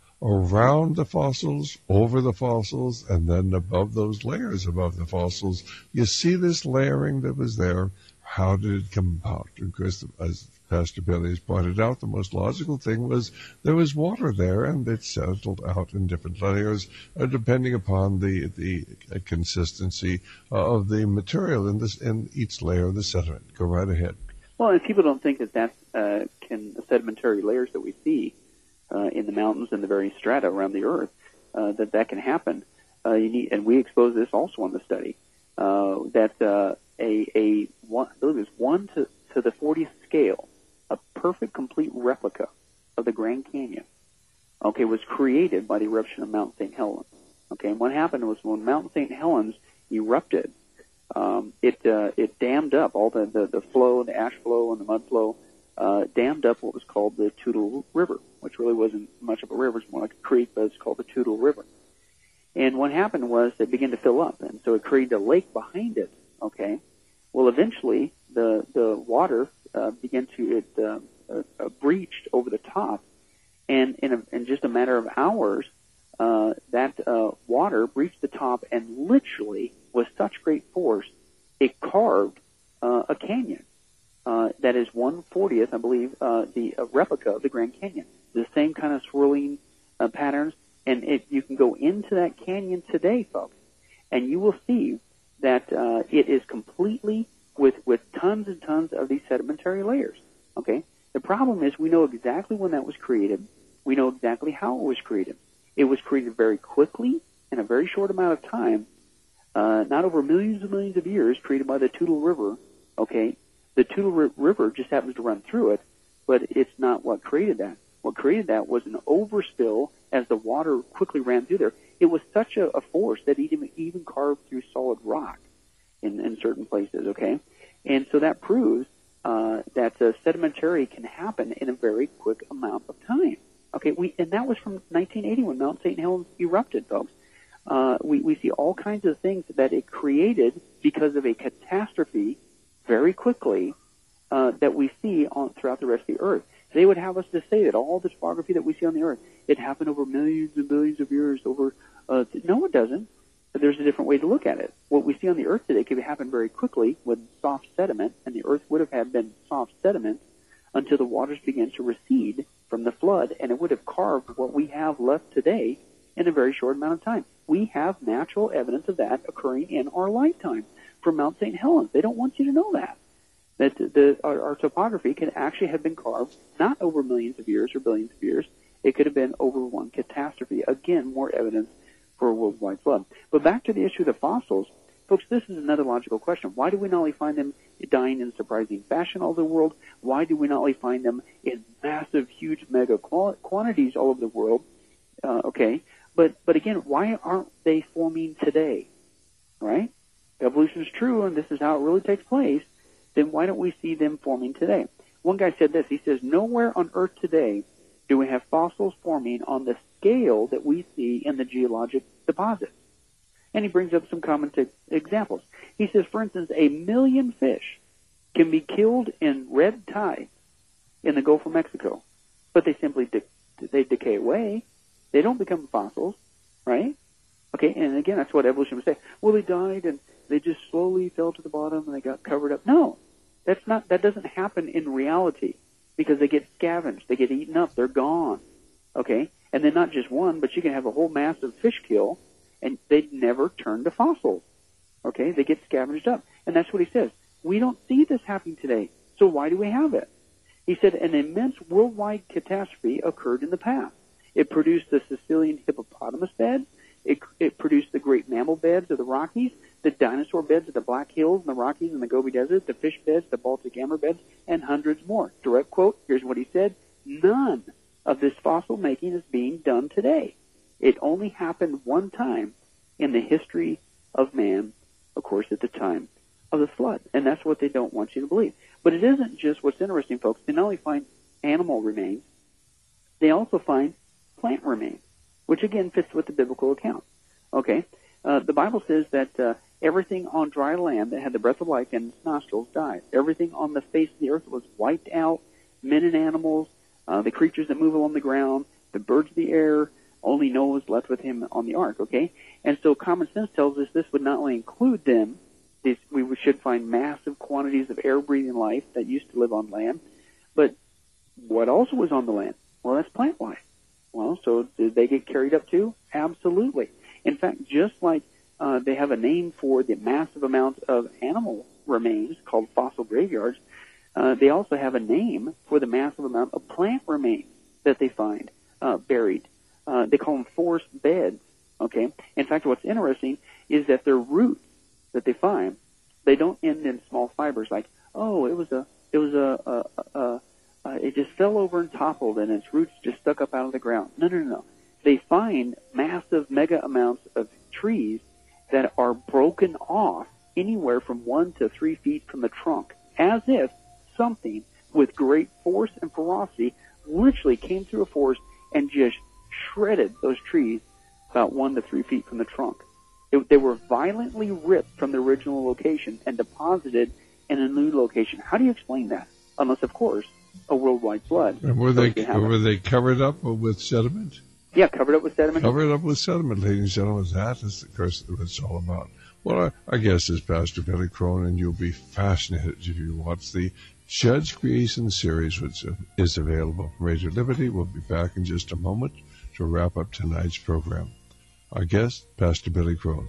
around the fossils, over the fossils, and then above those layers above the fossils. You see this layering that was there. How did it come about? Because, as Pastor Billy has pointed out, the most logical thing was there was water there, and it settled out in different layers, uh, depending upon the the uh, consistency uh, of the material in this in each layer of the sediment. Go right ahead. Well, and people don't think that that's uh, can the sedimentary layers that we see Uh, in the mountains and the various strata around the earth, uh, that that can happen. Uh, you need, and we expose this also in the study, uh, that uh, a, a one, I believe it's one to, to the fortieth scale a perfect, complete replica of the Grand Canyon, okay, was created by the eruption of Mount Saint Helens. Okay, and what happened was when Mount Saint Helens erupted, um, it uh, it dammed up all the, the, the flow, the ash flow and the mud flow, uh, dammed up what was called the Toutle River, which really wasn't much of a river, it's more like a creek, but it's called the Toutle River. And what happened was it began to fill up, and so it created a lake behind it, okay? Well, eventually, the, the water uh, began to, it uh, uh, breached over the top, and in, a, in just a matter of hours, uh, that uh, water breached the top, and literally, with such great force, it carved uh, a canyon uh, that is one fortieth, I believe, uh, the uh, replica of the Grand Canyon. The same kind of swirling uh, patterns, and it, you can go into that canyon today, folks, and you will see that uh, it is completely with, with tons and tons of these sedimentary layers, okay? The problem is we know exactly when that was created. We know exactly how it was created. It was created very quickly in a very short amount of time, uh, not over millions and millions of years, created by the Toutle River, okay? The Toutle River just happens to run through it, but it's not what created that. What created that was an overspill as the water quickly ran through there. It was such a, a force that it even, even carved through solid rock in, in certain places, okay? And so that proves uh, that uh, sedimentary can happen in a very quick amount of time. Okay, we and that was from nineteen eighty when Mount Saint Helens erupted, folks. Uh, we, we see all kinds of things that it created because of a catastrophe very quickly uh, that we see on throughout the rest of the earth. They would have us to say that all the topography that we see on the earth, it happened over millions and billions of years. Over uh, no, it doesn't. There's a different way to look at it. What we see on the earth today could happen very quickly with soft sediment, and the earth would have had been soft sediment until the waters began to recede from the flood, and it would have carved what we have left today in a very short amount of time. We have natural evidence of that occurring in our lifetime from Mount Saint Helens. They don't want you to know that. That the, our, our topography can actually have been carved not over millions of years or billions of years. It could have been over one catastrophe. Again, more evidence for a worldwide flood. But back to the issue of the fossils, folks, this is another logical question. Why do we not only find them dying in surprising fashion all over the world? Why do we not only find them in massive, huge, mega quantities all over the world? Uh, okay, but but again, why aren't they forming today? Right? Evolution is true, and this is how it really takes place. Then why don't we see them forming today? One guy said this. He says, nowhere on Earth today do we have fossils forming on the scale that we see in the geologic deposits. And he brings up some common t- examples. He says, for instance, a million fish can be killed in red tide in the Gulf of Mexico, but they simply de- they decay away. They don't become fossils, right? Okay, and again, that's what evolution would say. Well, they died and they just slowly fell to the bottom and they got covered up. No, that's not. That doesn't happen in reality because they get scavenged, they get eaten up, they're gone. Okay, and then not just one, but you can have a whole massive fish kill, and they'd never turn to fossils. Okay, they get scavenged up, and that's what he says. We don't see this happening today, so why do we have it? He said an immense worldwide catastrophe occurred in the past. It produced the Sicilian hippopotamus beds. It, it produced the great mammal beds of the Rockies, the dinosaur beds of the Black Hills and the Rockies and the Gobi Desert, the fish beds, the Baltic Amber beds, and hundreds more. Direct quote, here's what he said, none of this fossil making is being done today. It only happened one time in the history of man, of course, at the time of the flood. And that's what they don't want you to believe. But it isn't just what's interesting, folks. They not only find animal remains, they also find plant remains, which again fits with the biblical account. Okay? Uh, the Bible says that uh, everything on dry land that had the breath of life in its nostrils died. Everything on the face of the earth was wiped out, men and animals, uh, the creatures that move along the ground, the birds of the air. Only Noah was left with him on the ark, okay? And so common sense tells us this would not only include them, this, we should find massive quantities of air-breathing life that used to live on land, but what also was on the land? Well, that's plant life. Well, so did they get carried up too? Absolutely. In fact, just like uh, they have a name for the massive amount of animal remains called fossil graveyards, uh, they also have a name for the massive amount of plant remains that they find uh, buried. Uh, they call them forest beds, okay? In fact, what's interesting is that their roots that they find, they don't end in small fibers like, oh, it was a, it was a, a, a, uh, it just fell over and toppled, and its roots just stuck up out of the ground. No, no, no, no. They find massive, mega amounts of trees that are broken off anywhere from one to three feet from the trunk, as if something with great force and ferocity literally came through a forest and just shredded those trees about one to three feet from the trunk. It, they were violently ripped from the original location and deposited in a new location. How do you explain that? Unless, of course, a worldwide flood. And were they were they covered up with sediment? Yeah, covered up with sediment. Covered up with sediment, ladies and gentlemen. That is, of course, what it's all about. Well, our, our guest is Pastor Billy Crone, and you'll be fascinated if you watch the Judge Creation series, which is available from Radio Liberty. We'll be back in just a moment to wrap up tonight's program. Our guest, Pastor Billy Crone.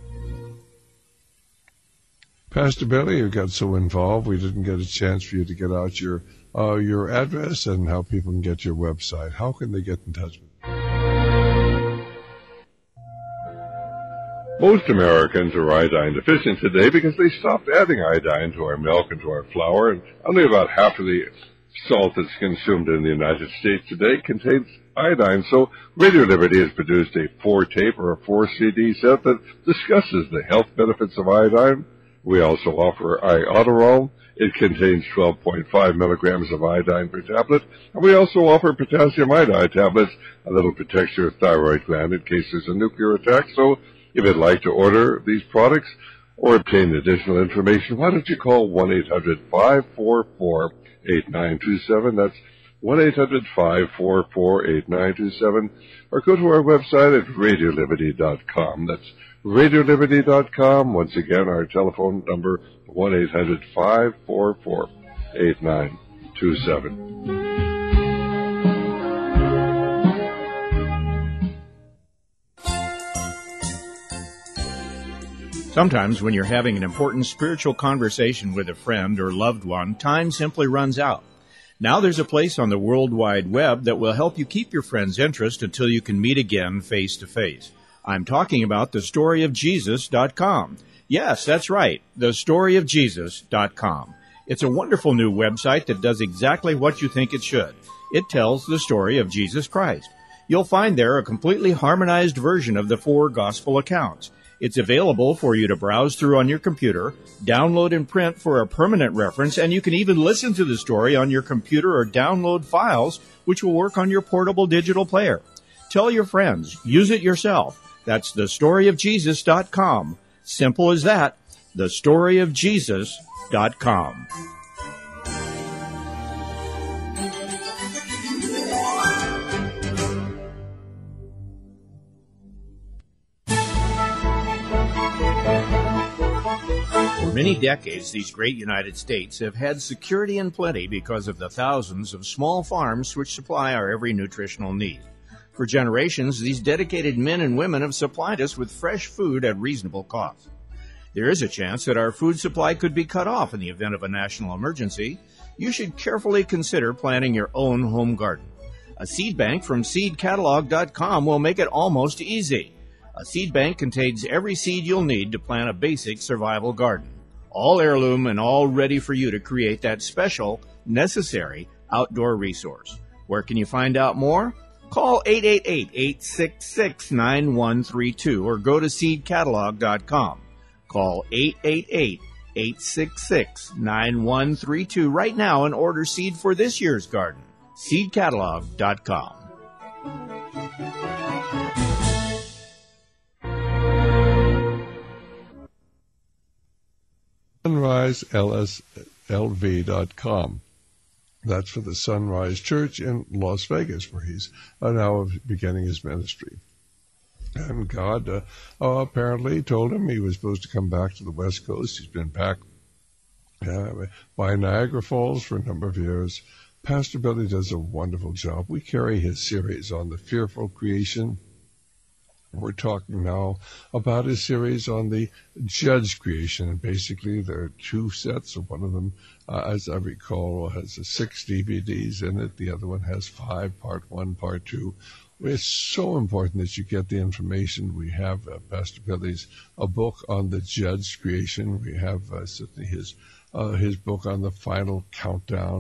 Pastor Billy, you got so involved, we didn't get a chance for you to get out your uh, your address and how people can get your website. How can they get in touch with you? Most Americans are iodine deficient today because they stopped adding iodine to our milk and to our flour, and only about half of the salt that's consumed in the United States today contains iodine. So Radio Liberty has produced a four-tape or a four-C D set that discusses the health benefits of iodine. We also offer Iodoral. It contains twelve point five milligrams of iodine per tablet. And we also offer potassium iodide tablets, a little protects your thyroid gland in case there's a nuclear attack. So if you'd like to order these products or obtain additional information, why don't you call one eight hundred five four four eight nine two seven. That's one eight hundred five four four eight nine two seven. Or go to our website at radio liberty dot com. That's radio liberty dot com. Once again, our telephone number, one eight hundred five four four eight nine two seven. Sometimes when you're having an important spiritual conversation with a friend or loved one, time simply runs out. Now there's a place on the World Wide Web that will help you keep your friend's interest until you can meet again face to face. I'm talking about the story of Jesus dot com. Yes, that's right, the story of Jesus dot com. It's a wonderful new website that does exactly what you think it should. It tells the story of Jesus Christ. You'll find there a completely harmonized version of the four gospel accounts. It's available for you to browse through on your computer, download and print for a permanent reference, and you can even listen to the story on your computer or download files, which will work on your portable digital player. Tell your friends. Use it yourself. That's the story of Jesus dot com. Simple as that. the story of Jesus dot com. For many decades, these great United States have had security and plenty because of the thousands of small farms which supply our every nutritional need. For generations, these dedicated men and women have supplied us with fresh food at reasonable cost. There is a chance that our food supply could be cut off in the event of a national emergency. You should carefully consider planting your own home garden. A seed bank from seed catalog dot com will make it almost easy. A seed bank contains every seed you'll need to plant a basic survival garden. All heirloom and all ready for you to create that special, necessary outdoor resource. Where can you find out more? Call eight eight eight, eight six six, nine one three two or go to seed catalog dot com. Call eight eight eight, eight six six, nine one three two right now and order seed for this year's garden. seed catalog dot com. sunrise L S L V dot com. That's for the Sunrise Church in Las Vegas, where he's uh, now beginning his ministry. And God uh, uh, apparently told him he was supposed to come back to the West Coast. He's been back uh, by Niagara Falls for a number of years. Pastor Billy does a wonderful job. We carry his series on the fearful creation. We're talking now about his series on the Judge creation, and basically there are two sets. One of them, uh, as I recall, has six D V Ds in it. The other one has five, part one, part two. It's so important that you get the information. We have uh, Pastor Billy's a book on the Judge creation. We have uh, certainly his uh, his book on the final countdown.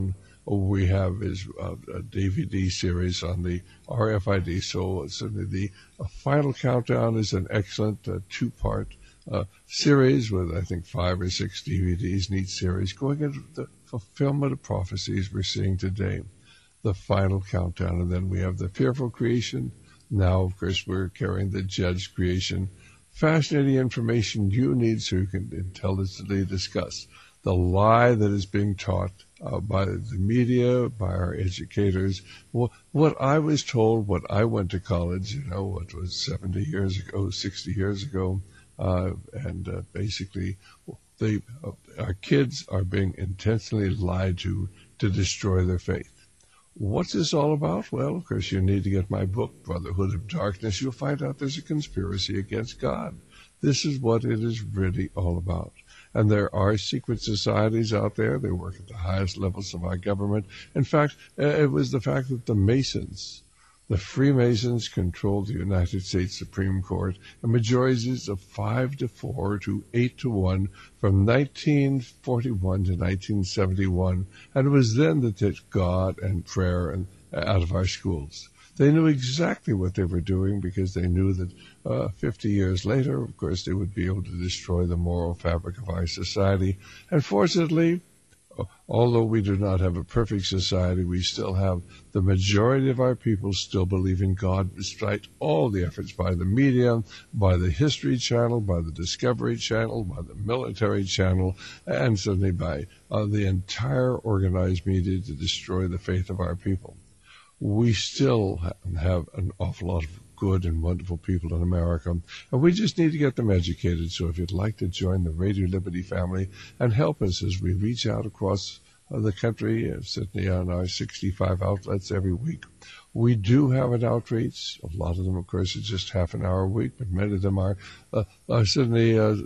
we have is uh, a D V D series on the R F I D. So certainly the uh, Final Countdown is an excellent uh, two-part uh, series with, I think, five or six D V Ds, neat series, going into the fulfillment of prophecies we're seeing today. The Final Countdown. And then we have the Fearful Creation. Now, of course, we're carrying the Judged Creation. Fascinating information you need so you can intelligently discuss the lie that is being taught uh, by the media, by our educators. What, what I was told, what I went to college, you know, what was seventy years ago, sixty years ago, uh, and uh, basically they, uh, our kids are being intentionally lied to to destroy their faith. What's this all about? Well, of course, you need to get my book, Brotherhood of Darkness. You'll find out there's a conspiracy against God. This is what it is really all about. And there are secret societies out there. They work at the highest levels of our government. In fact, it was the fact that the Masons, the Freemasons, controlled the United States Supreme Court in majorities of five to four to eight to one from nineteen forty-one to nineteen seventy-one. And it was then that they took God and prayer and, out of our schools. They knew exactly what they were doing because they knew that uh, fifty years later, of course, they would be able to destroy the moral fabric of our society. And fortunately, although we do not have a perfect society, we still have the majority of our people still believe in God, despite all the efforts by the media, by the History Channel, by the Discovery Channel, by the Military Channel, and certainly by uh, the entire organized media to destroy the faith of our people. We still have an awful lot of good and wonderful people in America, and we just need to get them educated. So if you'd like to join the Radio Liberty family and help us as we reach out across uh, the country, uh, certainly on our sixty-five outlets every week, we do have an outreach. A lot of them, of course, is just half an hour a week, but many of them are, uh, are certainly uh,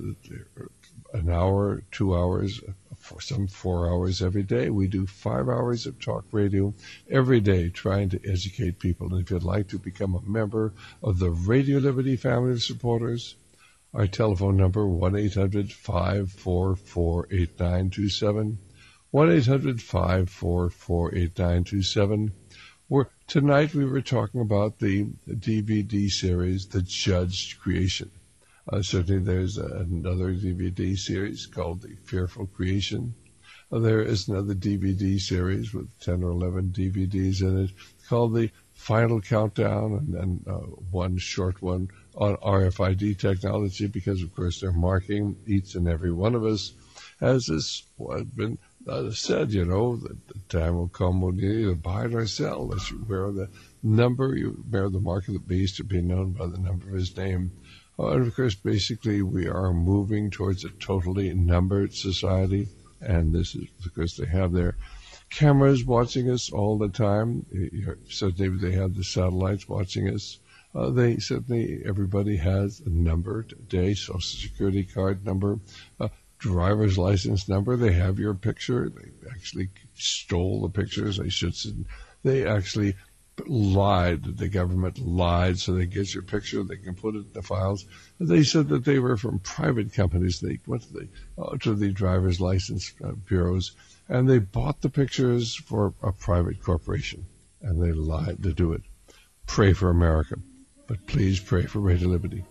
an hour, two hours, for some four hours every day. We do five hours of talk radio every day trying to educate people. And if you'd like to become a member of the Radio Liberty family of supporters, our telephone number, one eight hundred five four four eight nine two seven, one eight hundred five four four eight nine two seven. We're, tonight we were talking about the D V D series, The Judged Creation. Uh, certainly there's another D V D series called The Fearful Creation. Uh, there is another D V D series with ten or eleven D V Ds in it called The Final Countdown, and then uh, one short one on R F I D technology, because, of course, they're marking each and every one of us as this has been uh, said, you know, that the time will come when you either buy it or sell unless you wear the number, you bear the mark of the beast, to be known by the number of his name. Uh, and, of course, basically we are moving towards a totally numbered society, and this is because they have their cameras watching us all the time. Certainly they have the satellites watching us. Uh, they certainly, everybody has a number today, Social Security card number, uh, driver's license number. They have your picture. They actually stole the pictures. They should. They actually lied. The government lied, so they get your picture. They can put it in the files. They said that they were from private companies. They went to the uh, to the driver's license uh, bureaus, and they bought the pictures for a private corporation, and they lied to do it. Pray for America, but please pray for Radio Liberty.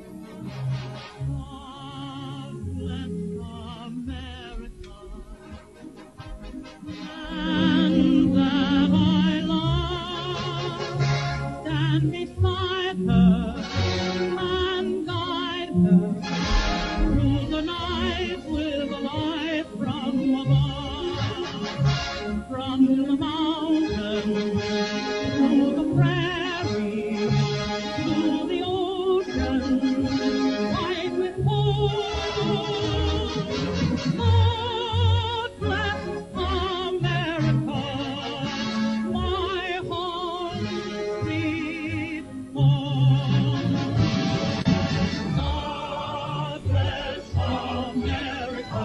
Beside her and guide her through the night with a light from above, from the mountains, through the prairie, through the ocean, white with gold. God bless America, my home. God bless America.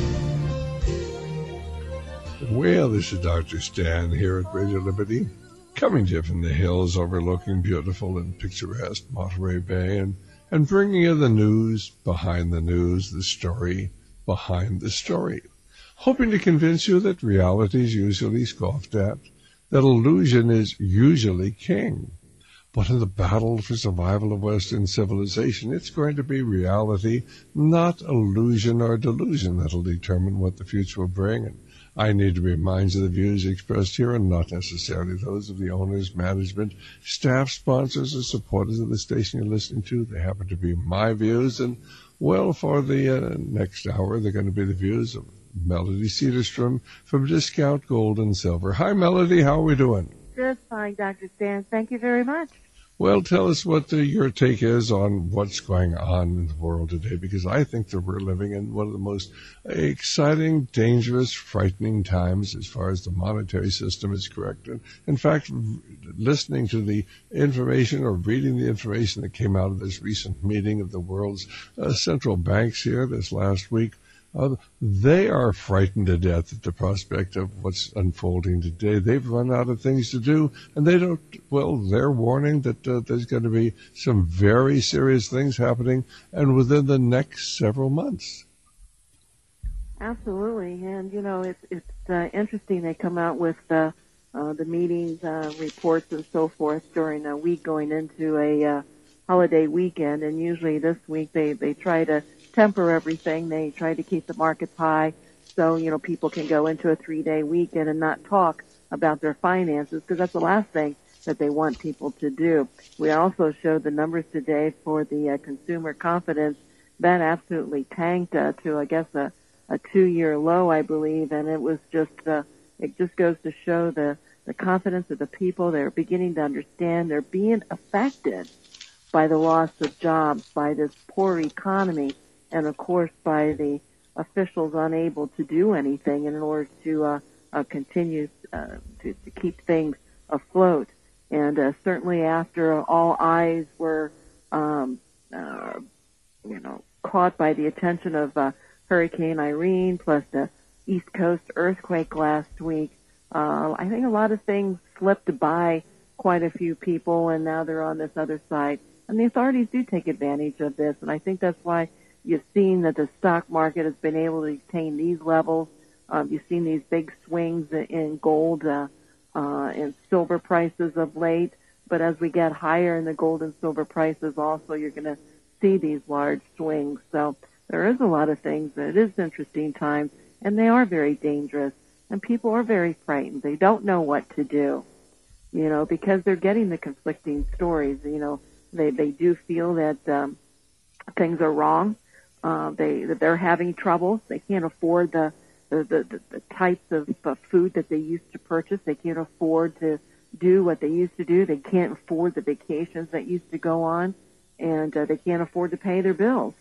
Well, this is Doctor Stan here at Radio Liberty. coming to you from the hills overlooking beautiful and picturesque Monterey Bay, and, and bringing you the news behind the news, the story behind the story, hoping to convince you that reality is usually scoffed at, that illusion is usually king. But in the battle for survival of Western civilization, it's going to be reality, not illusion or delusion, that'll determine what the future will bring. And I need to remind you the views expressed here are not necessarily those of the owners, management, staff, sponsors, or supporters of the station you're listening to. They happen to be my views, and, well, for the uh, next hour, they're going to be the views of Melody Cedarstrom from Discount Gold and Silver. Hi, Melody. How are we doing? Just fine, Doctor Stan. Thank you very much. Well, tell us what uh, your take is on what's going on in the world today, because I think that we're living in one of the most exciting, dangerous, frightening times as far as the monetary system is correct. And in fact, listening to the information or reading the information that came out of this recent meeting of the world's uh, central banks here this last week, Uh, they are frightened to death at the prospect of what's unfolding today. They've run out of things to do, and they don't, well, they're warning that uh, there's going to be some very serious things happening, and within the next several months. Absolutely, and, you know, it's, it's uh, interesting they come out with uh, uh, the meetings, uh, reports, and so forth during a week going into a uh, holiday weekend, and usually this week they, they try to temper everything. They try to keep the markets high so, you know, people can go into a three-day weekend and not talk about their finances, because that's the last thing that they want people to do. We also showed the numbers today for the uh, consumer confidence. That absolutely tanked uh, to, I guess, a, a two-year low, I believe, and it was just, uh, it just goes to show the, the confidence of the people. They're beginning to understand they're being affected by the loss of jobs, by this poor economy, and of course by the officials unable to do anything in order to uh, uh, continue uh, to, to keep things afloat. And uh, certainly after all eyes were, um, uh, you know, caught by the attention of uh, Hurricane Irene plus the East Coast earthquake last week, uh, I think a lot of things slipped by quite a few people, and now they're on this other side. And the authorities do take advantage of this, and I think that's why you've seen that the stock market has been able to retain these levels. Um, you've seen these big swings in gold uh, uh, and silver prices of late. But as we get higher in the gold and silver prices also, you're going to see these large swings. So there is a lot of things. It is interesting times, and they are very dangerous. And people are very frightened. They don't know what to do, you know, because they're getting the conflicting stories. You know, they, they do feel that um, things are wrong. Uh, they, that they're having troubles. They can't afford the, the, the, the types of uh, food that they used to purchase. They can't afford to do what they used to do. They can't afford the vacations that used to go on, and uh, they can't afford to pay their bills.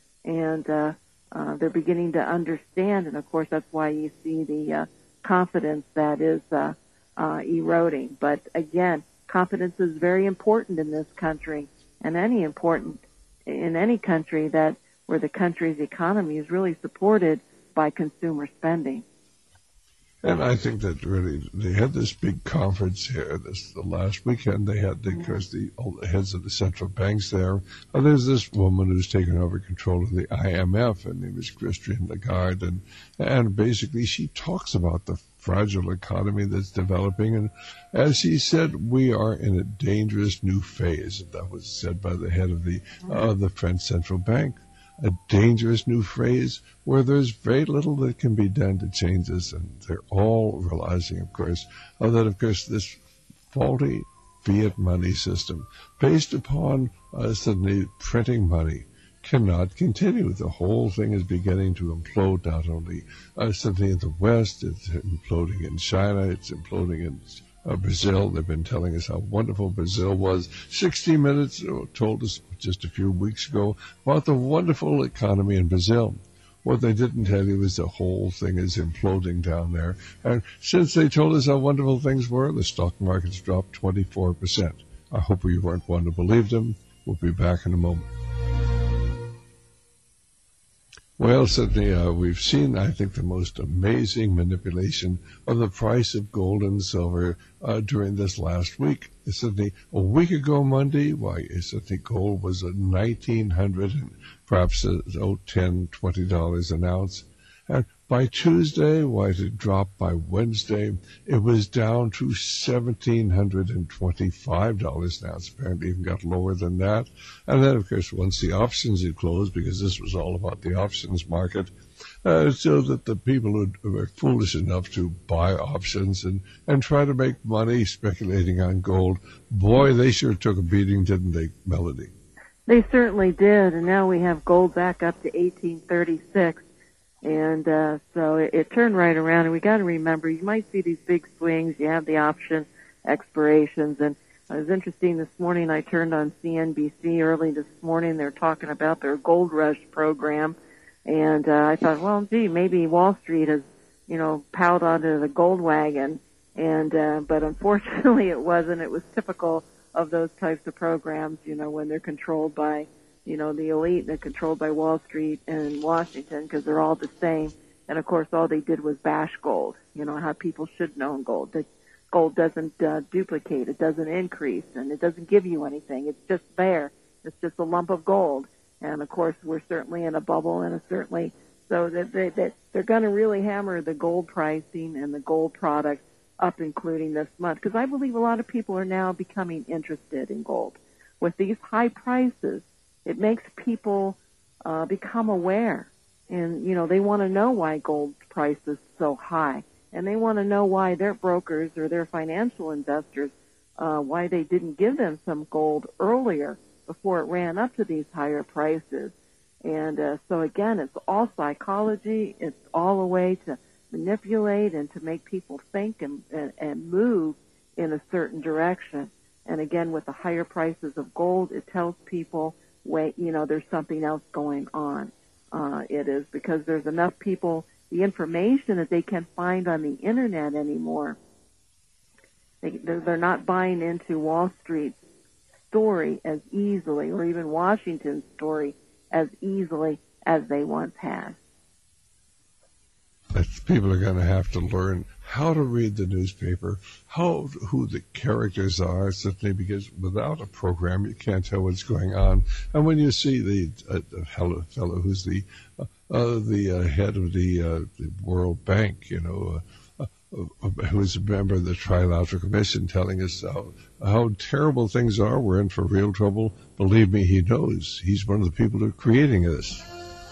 And uh, uh, they're beginning to understand, and of course that's why you see the uh, confidence that is uh, uh, eroding. But again, confidence is very important in this country, and any important in any country that where the country's economy is really supported by consumer spending. And I think that really they had this big conference here this the last weekend. They had, of course, the all the heads of the central banks there. Uh, there's this woman who's taken over control of the I M F, and name is Christine Lagarde, and and basically she talks about the fragile economy that's developing, and as she said, we are in a dangerous new phase. That was said by the head of the uh, the French central bank. A dangerous new phase where there's very little that can be done to change this, and they're all realizing, of course, uh, that, of course, this faulty fiat money system based upon uh, suddenly printing money cannot continue. The whole thing is beginning to implode, not only uh, suddenly in the West, it's imploding in China, it's imploding in Uh, Brazil. They've been telling us how wonderful Brazil was. sixty minutes told us just a few weeks ago about the wonderful economy in Brazil. What they didn't tell you is the whole thing is imploding down there. And since they told us how wonderful things were, the stock market's dropped twenty-four percent. I hope you weren't one to believe them. We'll be back in a moment. Well, certainly uh, we've seen, I think, the most amazing manipulation of the price of gold and silver uh, during this last week. Certainly a week ago Monday, why, certainly gold was at nineteen hundred dollars and perhaps uh, oh, ten dollars, twenty dollars an ounce. And by Tuesday, why, it had dropped. By Wednesday, it was down to one thousand seven hundred twenty-five dollars an ounce. Apparently even got lower than that. And then, of course, once the options had closed, because this was all about the options market, uh, so that the people who were foolish enough to buy options and, and try to make money speculating on gold, boy, they sure took a beating, didn't they, Melody? They certainly did, and now we have gold back up to eighteen thirty-six. And uh, so it, it turned right around, and we got to remember, you might see these big swings. You have the option expirations, and it was interesting this morning. I turned on C N B C early this morning. They're talking about their Gold Rush program, and uh, I thought, well, gee, maybe Wall Street has, you know, piled onto the gold wagon, and uh, but unfortunately, it wasn't. It was typical of those types of programs, you know, when they're controlled by, you know, the elite, they're controlled by Wall Street and Washington, because they're all the same. And of course, all they did was bash gold. You know how people should know gold. That gold doesn't uh, duplicate, it doesn't increase, and it doesn't give you anything. It's just there. It's just a lump of gold. And of course, we're certainly in a bubble, and it's certainly so that they, that they're going to really hammer the gold pricing and the gold products up, including this month, because I believe a lot of people are now becoming interested in gold with these high prices. It makes people uh, become aware, and, you know, they want to know why gold price is so high, and they want to know why their brokers or their financial investors, uh, why they didn't give them some gold earlier before it ran up to these higher prices. And uh, so, again, it's all psychology. It's all a way to manipulate and to make people think and, and, and move in a certain direction. And, again, with the higher prices of gold, it tells people, wait, you know, there's something else going on. Uh, it is because there's enough people, the information that they can find on the internet anymore. They, they're not buying into Wall Street's story as easily, or even Washington's story as easily as they once had. People are going to have to learn how to read the newspaper, how who the characters are, certainly, because without a program you can't tell what's going on. And when you see the uh, fellow, fellow who's the uh, uh, the uh, head of the, uh, the World Bank, you know, uh, uh, who's a member of the Trilateral Commission, telling us how, how terrible things are, we're in for real trouble. Believe me, he knows. He's one of the people who are creating this.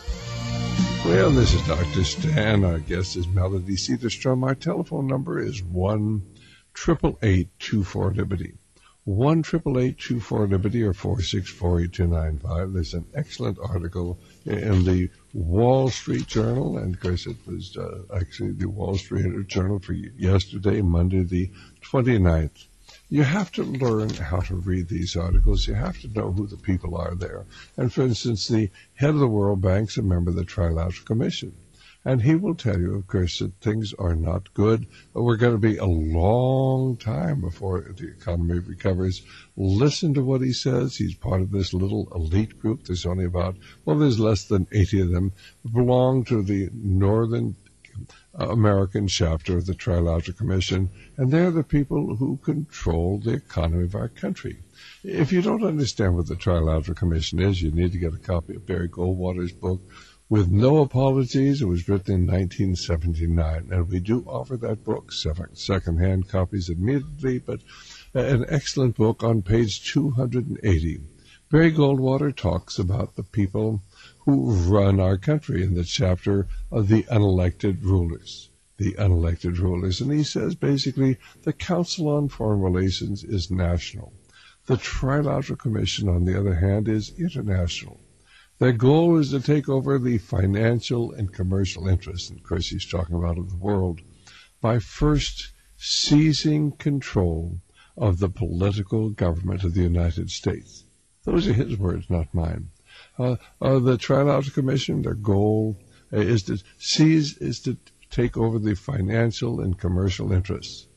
Well, this is Doctor Stan. Our guest is Melody Cedarstrom. Our telephone number is one eight eight eight, two four, Liberty. one eight eight eight, two four, Liberty, or four six four, eight two nine five. There's an excellent article in the Wall Street Journal, and of course it was uh, actually the Wall Street Journal for yesterday, Monday the twenty-ninth. You have to learn how to read these articles. You have to know who the people are there. And for instance, the head of the World Bank's a member of the Trilateral Commission. And he will tell you, of course, that things are not good. We're going to be a long time before the economy recovers. Listen to what he says. He's part of this little elite group. There's only about, well, there's less than eighty of them belong to the Northern American chapter of the Trilateral Commission, and they're the people who control the economy of our country. If you don't understand what the Trilateral Commission is, you need to get a copy of Barry Goldwater's book, With No Apologies. It was written in nineteen seventy-nine, and we do offer that book, second-hand copies immediately, but an excellent book on page two hundred eighty. Barry Goldwater talks about the people who run our country in the chapter of the unelected rulers, the unelected rulers. And he says basically the Council on Foreign Relations is national. The Trilateral Commission, on the other hand, is international. Their goal is to take over the financial and commercial interests, and of course he's talking about of the world, by first seizing control of the political government of the United States. Those are his words, not mine. Uh, uh, the Trilateral Commission, their goal uh, is to seize, is to take over the financial and commercial interests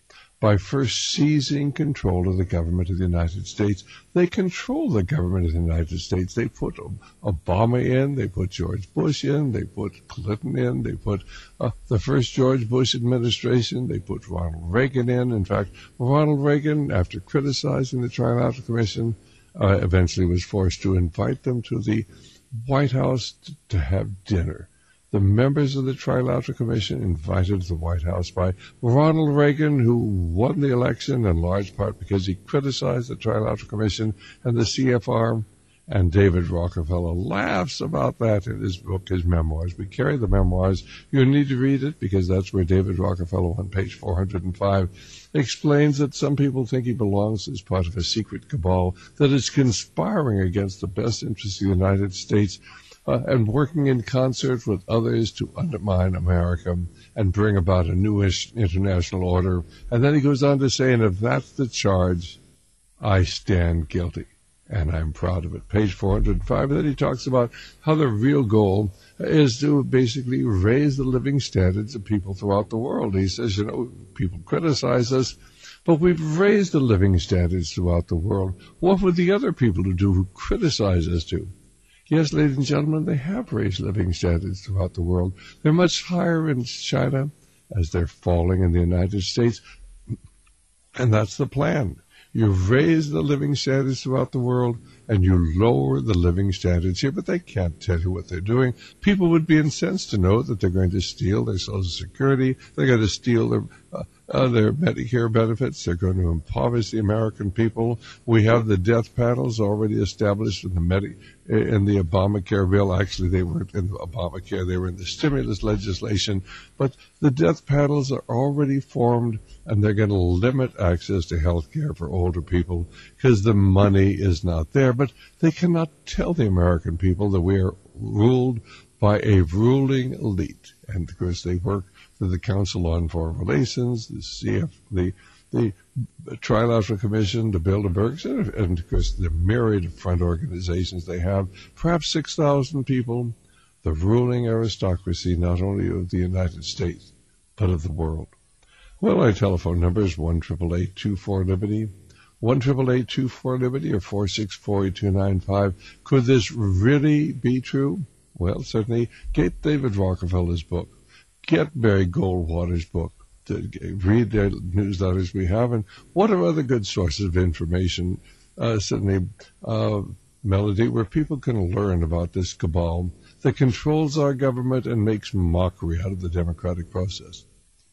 by first seizing control of the government of the United States. They control the government of the United States. They put Obama in, they put George Bush in, they put Clinton in, they put uh, the first George Bush administration, they put Ronald Reagan in. In fact, Ronald Reagan, after criticizing the Trilateral Commission, uh, eventually was forced to invite them to the White House to, to have dinner. The members of the Trilateral Commission invited to the White House by Ronald Reagan, who won the election in large part because he criticized the Trilateral Commission and the C F R. And David Rockefeller laughs about that in his book, his memoirs. We carry the memoirs. You need to read it because that's where David Rockefeller on page four hundred five explains that some people think he belongs as part of a secret cabal that is conspiring against the best interests of the United States Uh, and working in concert with others to undermine America and bring about a newish international order. And then he goes on to say, and if that's the charge, I stand guilty. And I'm proud of it. Page four hundred five, and then he talks about how the real goal is to basically raise the living standards of people throughout the world. He says, you know, people criticize us, but we've raised the living standards throughout the world. What would the other people do who criticize us do? Yes, ladies and gentlemen, they have raised living standards throughout the world. They're much higher in China as they're falling in the United States. And that's the plan. You raise the living standards throughout the world, and you lower the living standards here, but they can't tell you what they're doing. People would be incensed to know that they're going to steal their Social Security, they're going to steal their uh, uh, their Medicare benefits, they're going to impoverish the American people. We have the death panels already established in the Medi- in the Obamacare bill. Actually, they weren't in the Obamacare, they were in the stimulus legislation, but the death panels are already formed, and they're going to limit access to health care for older people because the money is not there. But they cannot tell the American people that we are ruled by a ruling elite. And, of course, they work for the Council on Foreign Relations, the C F, the the Trilateral Commission, the Bilderbergs, and, and, of course, the myriad of front organizations they have, perhaps six thousand people, the ruling aristocracy not only of the United States, but of the world. Well, our telephone number is one eight eight eight, two four, Liberty, one eight eight eight, two four, Liberty, or four six four, eight two nine five. Could this really be true? Well, certainly, get David Rockefeller's book. Get Barry Goldwater's book. To read their newsletters we have. And what are other good sources of information, uh, certainly, uh, Melody, where people can learn about this cabal that controls our government and makes mockery out of the democratic process?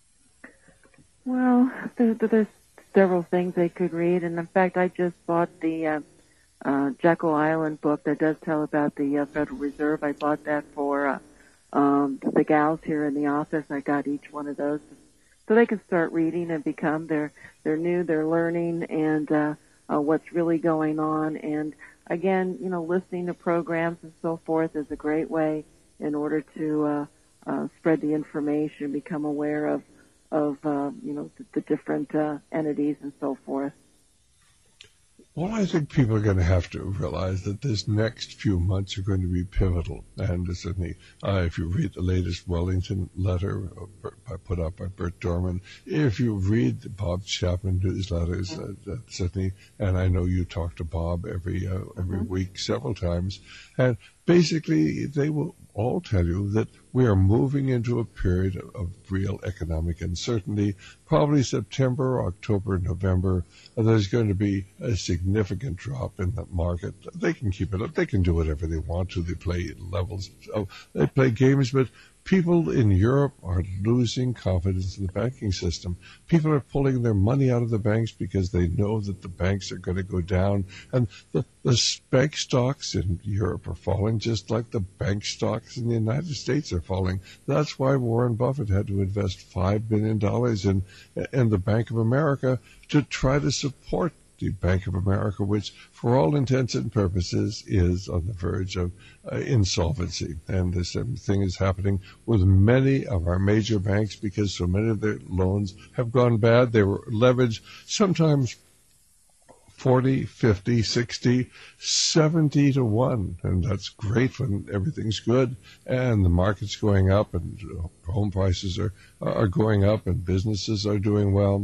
Well, there, there's several things they could read, and in fact, I just bought the uh, uh, Jekyll Island book that does tell about the uh, Federal Reserve. I bought that for uh, um, the gals here in the office. I got each one of those so they can start reading and become. They're they're new, they're learning, and uh, uh, what's really going on. And again, you know, listening to programs and so forth is a great way in order to uh, uh, spread the information, become aware of. of, uh, you know, the, the different uh, entities and so forth. Well, I think people are going to have to realize that this next few months are going to be pivotal. And certainly, uh, if you read the latest Wellington letter uh, put up by Bert Dorman, if you read the Bob Chapman newsletters, uh, that certainly, and I know you talk to Bob every uh, every mm-hmm. week several times, and basically they will all tell you that we are moving into a period of, of real economic uncertainty. Probably September, October, November, uh, there's going to be a significant drop in the market. They can keep it up. They can do whatever they want to. They play levels. Oh, they play games, but people in Europe are losing confidence in the banking system. People are pulling their money out of the banks because they know that the banks are going to go down. And the, the bank stocks in Europe are falling just like the bank stocks in the United States are falling. That's why Warren Buffett had to invest five billion dollars in, in the Bank of America to try to support the Bank of America, which for all intents and purposes is on the verge of uh, insolvency. And the same thing is happening with many of our major banks because so many of their loans have gone bad. They were leveraged sometimes forty, fifty, sixty, seventy to one. And that's great when everything's good and the market's going up and home prices are, are going up and businesses are doing well.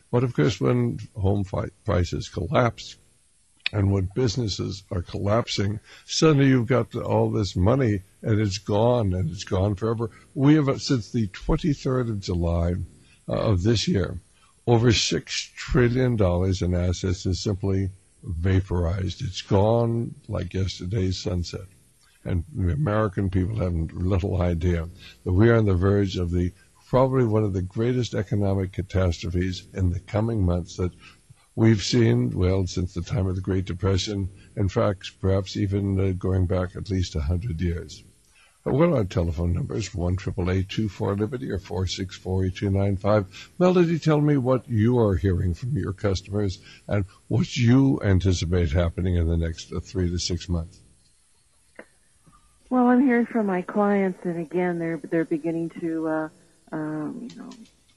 But of course, when home fi- prices collapse and when businesses are collapsing, suddenly you've got all this money and it's gone and it's gone forever. We have, since the twenty-third of July uh, of this year, over six trillion dollars in assets is simply vaporized. It's gone like yesterday's sunset. And the American people have little idea that we are on the verge of the probably one of the greatest economic catastrophes in the coming months that we've seen, well, since the time of the Great Depression. In fact, perhaps even uh, going back at least one hundred years. Uh, what are our telephone numbers? one eight eight eight, two four, Liberty or four six four, eight two nine five. Melody, tell me what you are hearing from your customers and what you anticipate happening in the next uh, three to six months. Well, I'm hearing from my clients, and again, they're they're beginning to, uh, um, you know,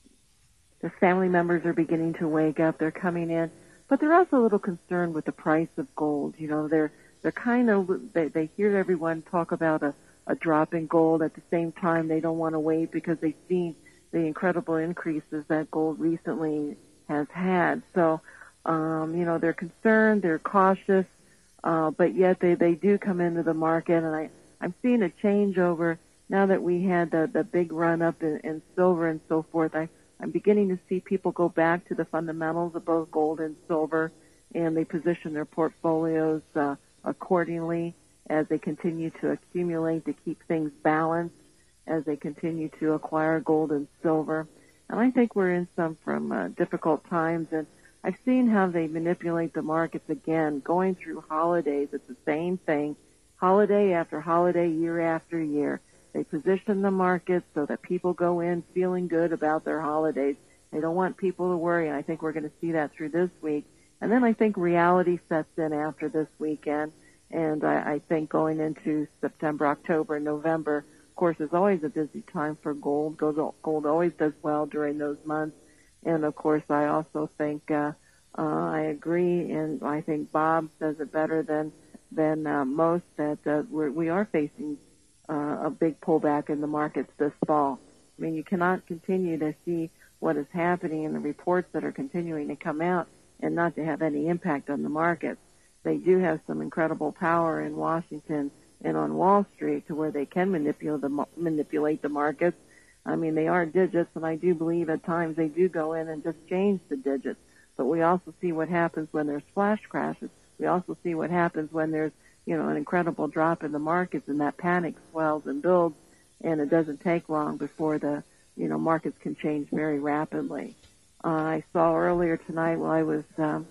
their family members are beginning to wake up. They're coming in, but they're also a little concerned with the price of gold. You know, they're they're kind of they they hear everyone talk about a, a drop in gold. At the same time, they don't want to wait because they've seen the incredible increases that gold recently has had. So, um, you know, they're concerned, they're cautious, uh, but yet they they do come into the market, and I. I'm seeing a changeover now that we had the, the big run up in, in silver and so forth. I, I'm beginning to see people go back to the fundamentals of both gold and silver, and they position their portfolios uh, accordingly as they continue to accumulate to keep things balanced, as they continue to acquire gold and silver. And I think we're in some from uh, difficult times, and I've seen how they manipulate the markets again, going through holidays. It's the same thing. Holiday after holiday, year after year. They position the market so that people go in feeling good about their holidays. They don't want people to worry, and I think we're going to see that through this week. And then I think reality sets in after this weekend, and I, I think going into September, October, and November, of course, is always a busy time for gold. Gold, gold always does well during those months. And, of course, I also think uh, uh, I agree, and I think Bob says it better than than uh, most, that uh, we're, we are facing uh, a big pullback in the markets this fall. I mean, you cannot continue to see what is happening in the reports that are continuing to come out and not to have any impact on the markets. They do have some incredible power in Washington and on Wall Street to where they can manipulate the, manipulate the markets. I mean, they are digits, and I do believe at times they do go in and just change the digits. But we also see what happens when there's flash crashes. We also see what happens when there's, you know, an incredible drop in the markets, and that panic swells and builds, and it doesn't take long before the, you know, markets can change very rapidly. Uh, I saw earlier tonight while I was um,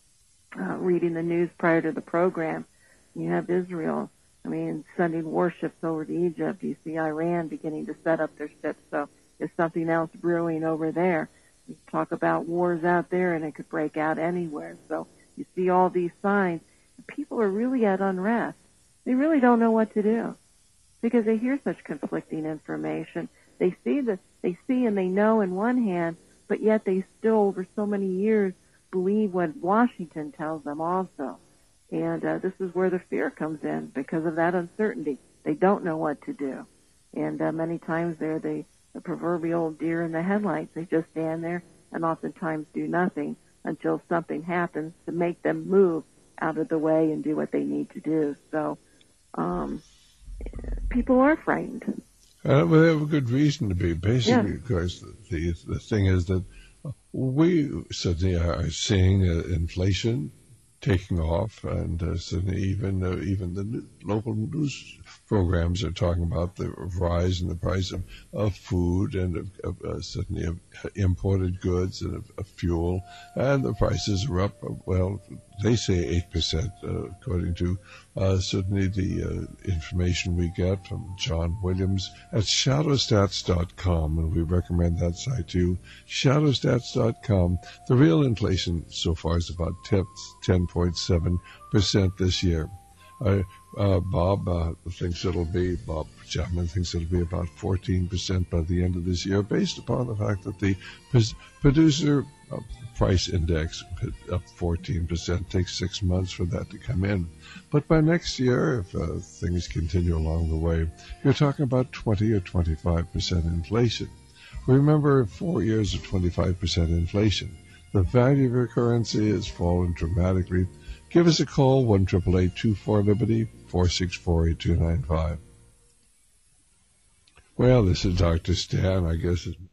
uh, reading the news prior to the program, you have Israel, I mean, sending warships over to Egypt. You see Iran beginning to set up their ships, so there's something else brewing over there. You talk about wars out there, and it could break out anywhere, so you see all these signs. People are really at unrest. They really don't know what to do because they hear such conflicting information. They see the, they see and they know in one hand, but yet they still, over so many years, believe what Washington tells them also. And uh, this is where the fear comes in because of that uncertainty. They don't know what to do. And uh, many times they're the, the proverbial deer in the headlights. They just stand there and oftentimes do nothing until something happens to make them move out of the way and do what they need to do. So um, people are frightened. Uh, well, they have a good reason to be, basically, yeah. because the, the thing is that we certainly are seeing uh, inflation taking off, and uh, certainly even uh, even the new, local news programs are talking about the rise in the price of, of food and of, of uh, certainly of imported goods and of, of fuel, and the prices are up. Well, they say eight percent, uh, according to uh, certainly the uh, information we get from John Williams at shadow stats dot com, and we recommend that site to you, shadow stats dot com. The real inflation so far is about ten point seven percent this year. Uh, uh, Bob uh, thinks it'll be, Bob Chapman thinks it'll be about fourteen percent by the end of this year, based upon the fact that the producer uh, price index up fourteen percent. Takes six months for that to come in. But by next year, if uh, things continue along the way, you're talking about twenty or twenty-five percent inflation. Remember, four years of twenty-five percent inflation. the value of your currency has fallen dramatically. Give us a call, one eight eight eight, two four, Liberty, four six four, eight two nine five. Well, this is Doctor Stan, I guess. It's...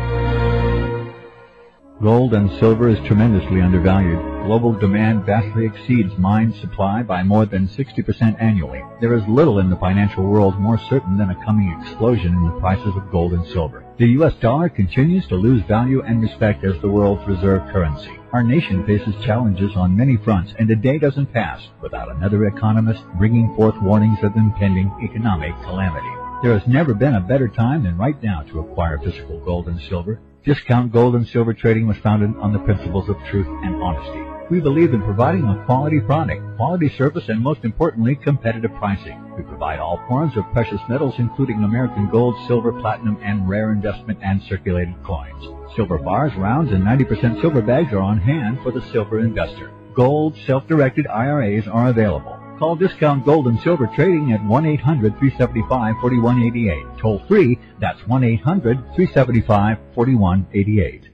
Gold and silver is tremendously undervalued. Global demand vastly exceeds mine supply by more than sixty percent annually. There is little in the financial world more certain than a coming explosion in the prices of gold and silver. The U S dollar continues to lose value and respect as the world's reserve currency. Our nation faces challenges on many fronts, and a day doesn't pass without another economist bringing forth warnings of impending economic calamity. There has never been a better time than right now to acquire physical gold and silver. Discount Gold and Silver Trading was founded on the principles of truth and honesty. We believe in providing a quality product, quality service, and most importantly, competitive pricing. We provide all forms of precious metals, including American gold, silver, platinum, and rare investment and circulated coins. Silver bars, rounds, and ninety percent silver bags are on hand for the silver investor. Gold, self-directed I R As are available. Call Discount Gold and Silver Trading at one eight hundred, three seven five, four one eight eight. Toll free, that's one eight hundred, three seven five, four one eight eight.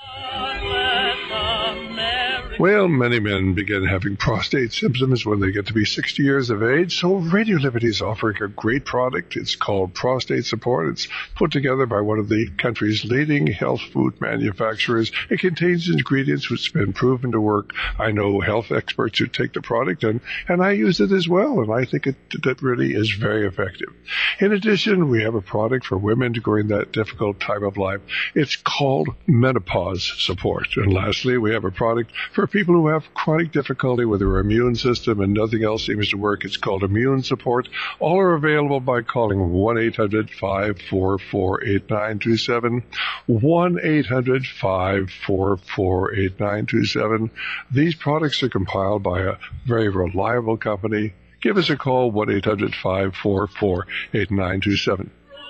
Well, many men begin having prostate symptoms when they get to be sixty years of age, so Radio Liberty is offering a great product. It's called Prostate Support. It's put together by one of the country's leading health food manufacturers. It contains ingredients which have been proven to work. I know health experts who take the product, and, and I use it as well, and I think it that really is very effective. In addition, we have a product for women during that difficult time of life. It's called Menopause Support. And lastly, we have a product for people who have chronic difficulty with their immune system and nothing else seems to work. It's called Immune Support. All are available by calling one eight hundred, five four four, eight nine two seven, one eight hundred, five four four, eight nine two seven. These products are compiled by a very reliable company. Give us a call, one eight hundred, five four four, eight nine two seven.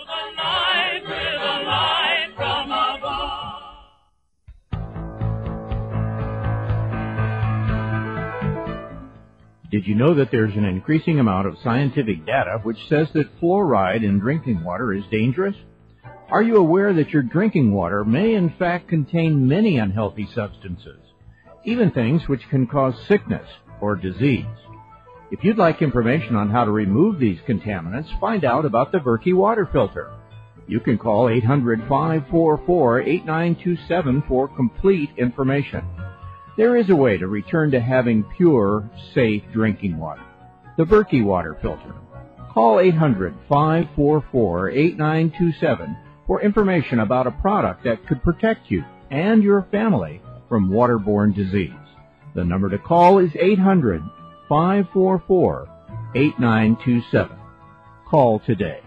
Did you know that there's an increasing amount of scientific data which says that fluoride in drinking water is dangerous? Are you aware that your drinking water may in fact contain many unhealthy substances, even things which can cause sickness or disease? If you'd like information on how to remove these contaminants, find out about the Berkey water filter. You can call eight hundred, five four four, eight nine two seven for complete information. There is a way to return to having pure, safe drinking water. The Berkey water filter. Call eight hundred, five four four, eight nine two seven for information about a product that could protect you and your family from waterborne disease. The number to call is eight hundred, five four four, eight nine two seven. Call today.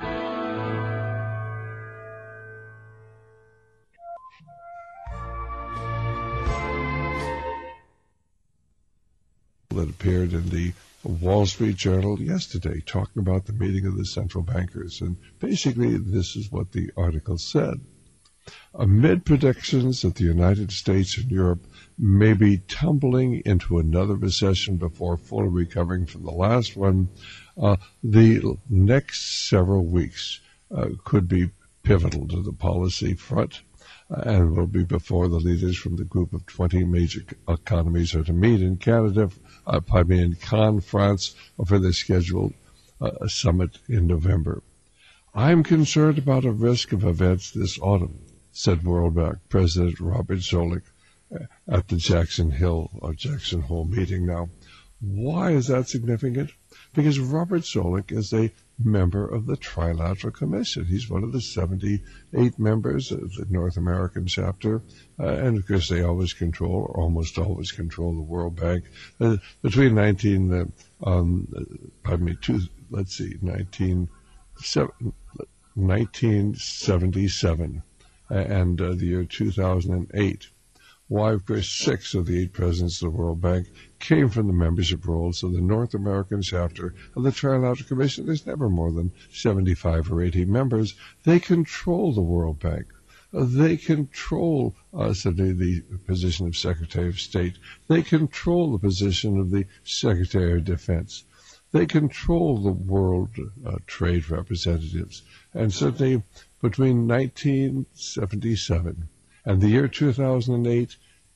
That appeared in the Wall Street Journal yesterday talking about the meeting of the central bankers. And basically, this is what the article said. Amid predictions that the United States and Europe may be tumbling into another recession before fully recovering from the last one, uh, the next several weeks uh, could be pivotal to the policy front. Uh, and will be before the leaders from the group of twenty major economies are to meet in Canada, uh, pardon me, in Cannes, France, for the scheduled uh, summit in November. I'm concerned about a risk of events this autumn, said World Bank President Robert Zoellick at the Jackson Hill or Jackson Hole meeting. Now, why is that significant? Because Robert Zoellick is a member of the Trilateral Commission. He's one of the seventy-eight members of the North American chapter, uh, and of course they always control, or almost always control, the World Bank. Uh, between nineteen, uh, um, pardon me, two, let's see, nineteen, nineteen seventy-seven uh, and uh, the year two thousand eight. Why, of course, six of the eight presidents of the World Bank came from the membership roles of the North American chapter of the Trilateral Commission. There's never more than seventy-five or eighty members. They control the World Bank. Uh, they control uh, certainly the position of Secretary of State. They control the position of the Secretary of Defense. They control the world uh, trade representatives. And certainly between nineteen seventy-seven and the year two thousand eight,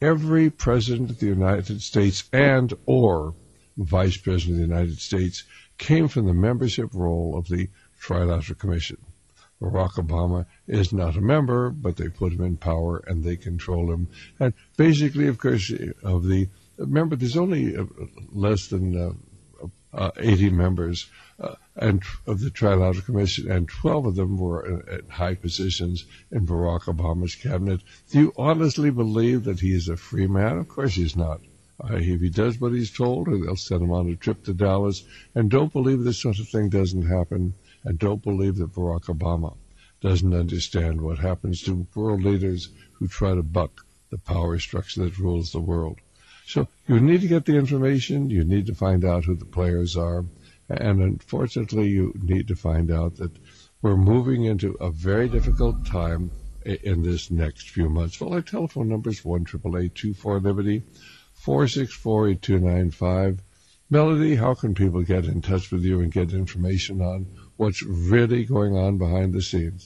every president of the United States and or vice president of the United States came from the membership role of the Trilateral Commission. Barack Obama is not a member, but they put him in power and they control him. And basically, of course, of the remember, there's only uh, less than uh, uh, eighty members uh, and of the Trilateral Commission, and twelve of them were in, in high positions in Barack Obama's cabinet. Do you honestly believe that he is a free man? Of course he's not. Uh, if he does what he's told, or they'll send him on a trip to Dallas. And don't believe this sort of thing doesn't happen. And don't believe that Barack Obama doesn't understand what happens to world leaders who try to buck the power structure that rules the world. So you need to get the information. You need to find out who the players are. And unfortunately, you need to find out that we're moving into a very difficult time in this next few months. Well, our telephone number is one eight eight eight, two four, Liberty, four six four, eight two nine five. Melody, how can people get in touch with you and get information on what's really going on behind the scenes?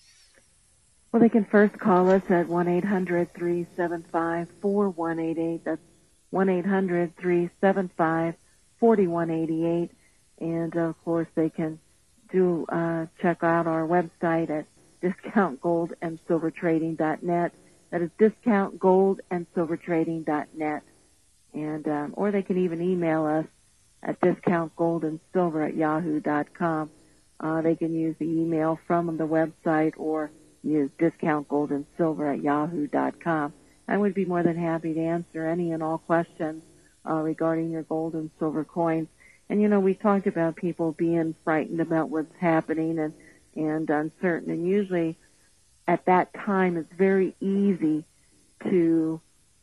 Well, they can first call us at one eight hundred, three seven five, four one eight eight. That's one eight hundred, three seven five, four one eight eight. And, of course, they can do uh, check out our website at discount gold and silver trading dot net. That is discount gold and silver trading dot net. And um, or they can even email us at discount gold and silver at yahoo dot com. Uh, they can use the email from the website or use discount gold and silver at yahoo dot com. I would be more than happy to answer any and all questions uh, regarding your gold and silver coins. And, you know, we talked about people being frightened about what's happening and, and uncertain. And usually at that time it's very easy to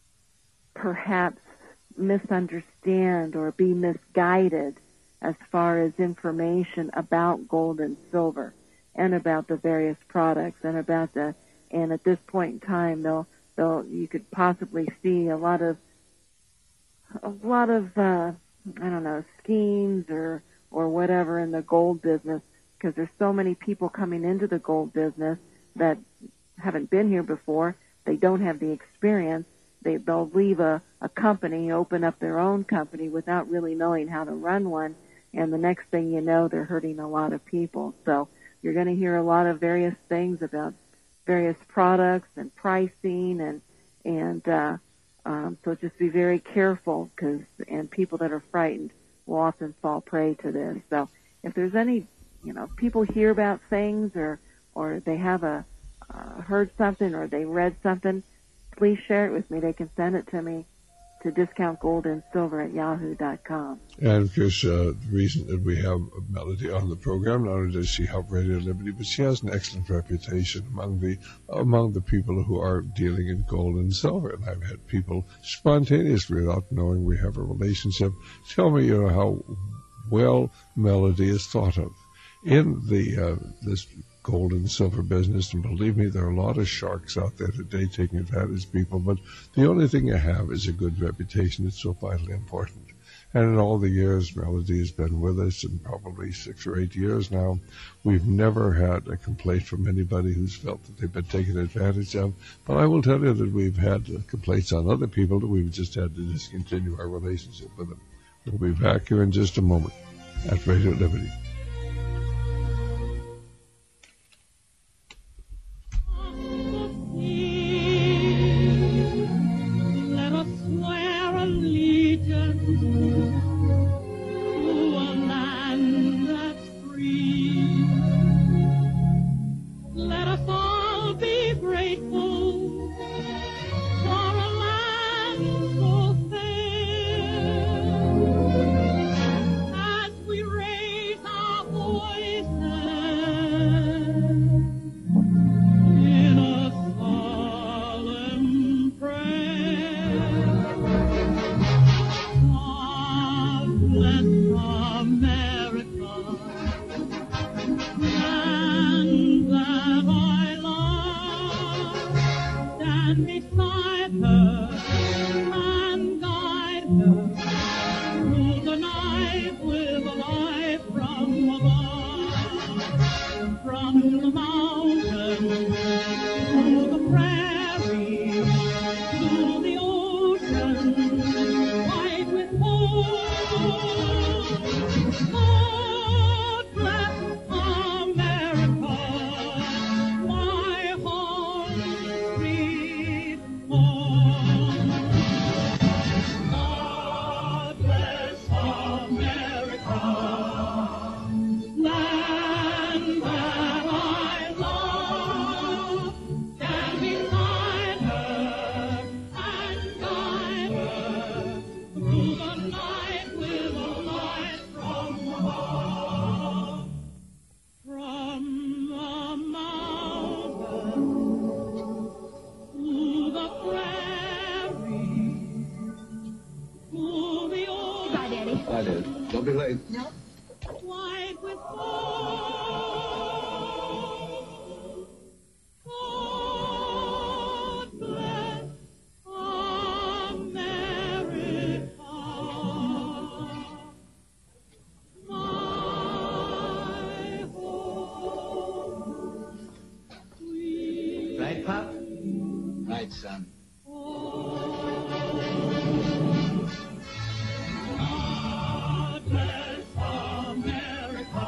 perhaps misunderstand or be misguided as far as information about gold and silver and about the various products and about the, and at this point in time, they'll, they'll, you could possibly see a lot of, a lot of, uh, I don't know, schemes or, or whatever in the gold business, because there's so many people coming into the gold business that haven't been here before. They don't have the experience. They, they'll leave a, a company, open up their own company without really knowing how to run one. And the next thing you know, they're hurting a lot of people. So you're going to hear a lot of various things about various products and pricing and, and, uh, um, so just be very careful because, and people that are frightened will often fall prey to this. So if there's any, you know, people hear about things or, or they have a, uh, heard something or they read something, please share it with me. They can send it to me to discount gold and silver at yahoo dot com. And of course, uh, the reason that we have Melody on the program, not only does she help Radio Liberty, but she has an excellent reputation among the among the people who are dealing in gold and silver. And I've had people spontaneously, without knowing we have a relationship, tell me, you know, how well Melody is thought of in the uh, this gold and silver business. And believe me, there are a lot of sharks out there today taking advantage of people, but the only thing you have is a good reputation. It's so vitally important. And in all the years Melody has been with us, and probably six or eight years now, we've never had a complaint from anybody who's felt that they've been taken advantage of. But I will tell you that we've had complaints on other people that we've just had to discontinue our relationship with them. We'll be back here in just a moment at Radio Liberty. To the Don't be late. No. White with God bless America. My home. Right, Pop? Right, son. God bless America,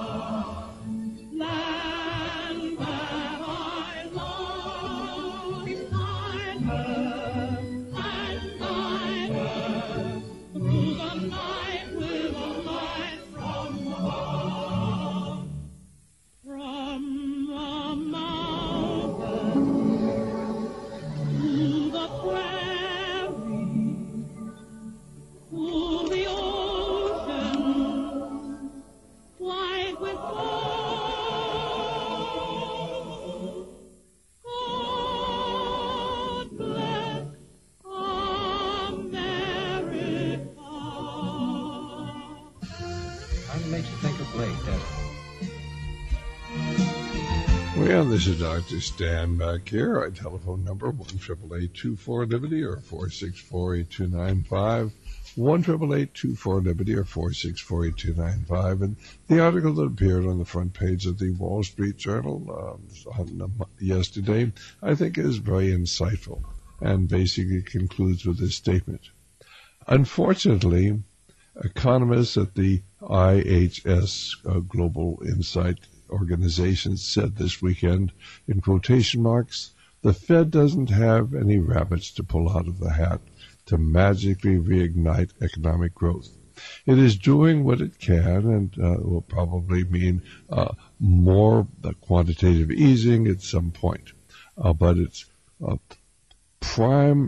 land that I love. Guide her and guide her through the night with a light from above. From the mountain to the prairie, to the ocean, white with gold. God bless America. What makes you think of Blake, doesn't Well, this is Doctor Stan back here. Our telephone number, one eight eight eight, two four, Liberty or four six four, eight two nine five. one eight eight eight, two four, Liberty or four six four, eight two nine five. And the article that appeared on the front page of the Wall Street Journal um, on, um, yesterday, I think is very insightful and basically concludes with this statement. Unfortunately, economists at the I H S uh, Global Insight Organization said this weekend, in quotation marks, the Fed doesn't have any rabbits to pull out of the hat to magically reignite economic growth. It is doing what it can and uh, will probably mean uh, more uh, quantitative easing at some point. Uh, but its uh, prime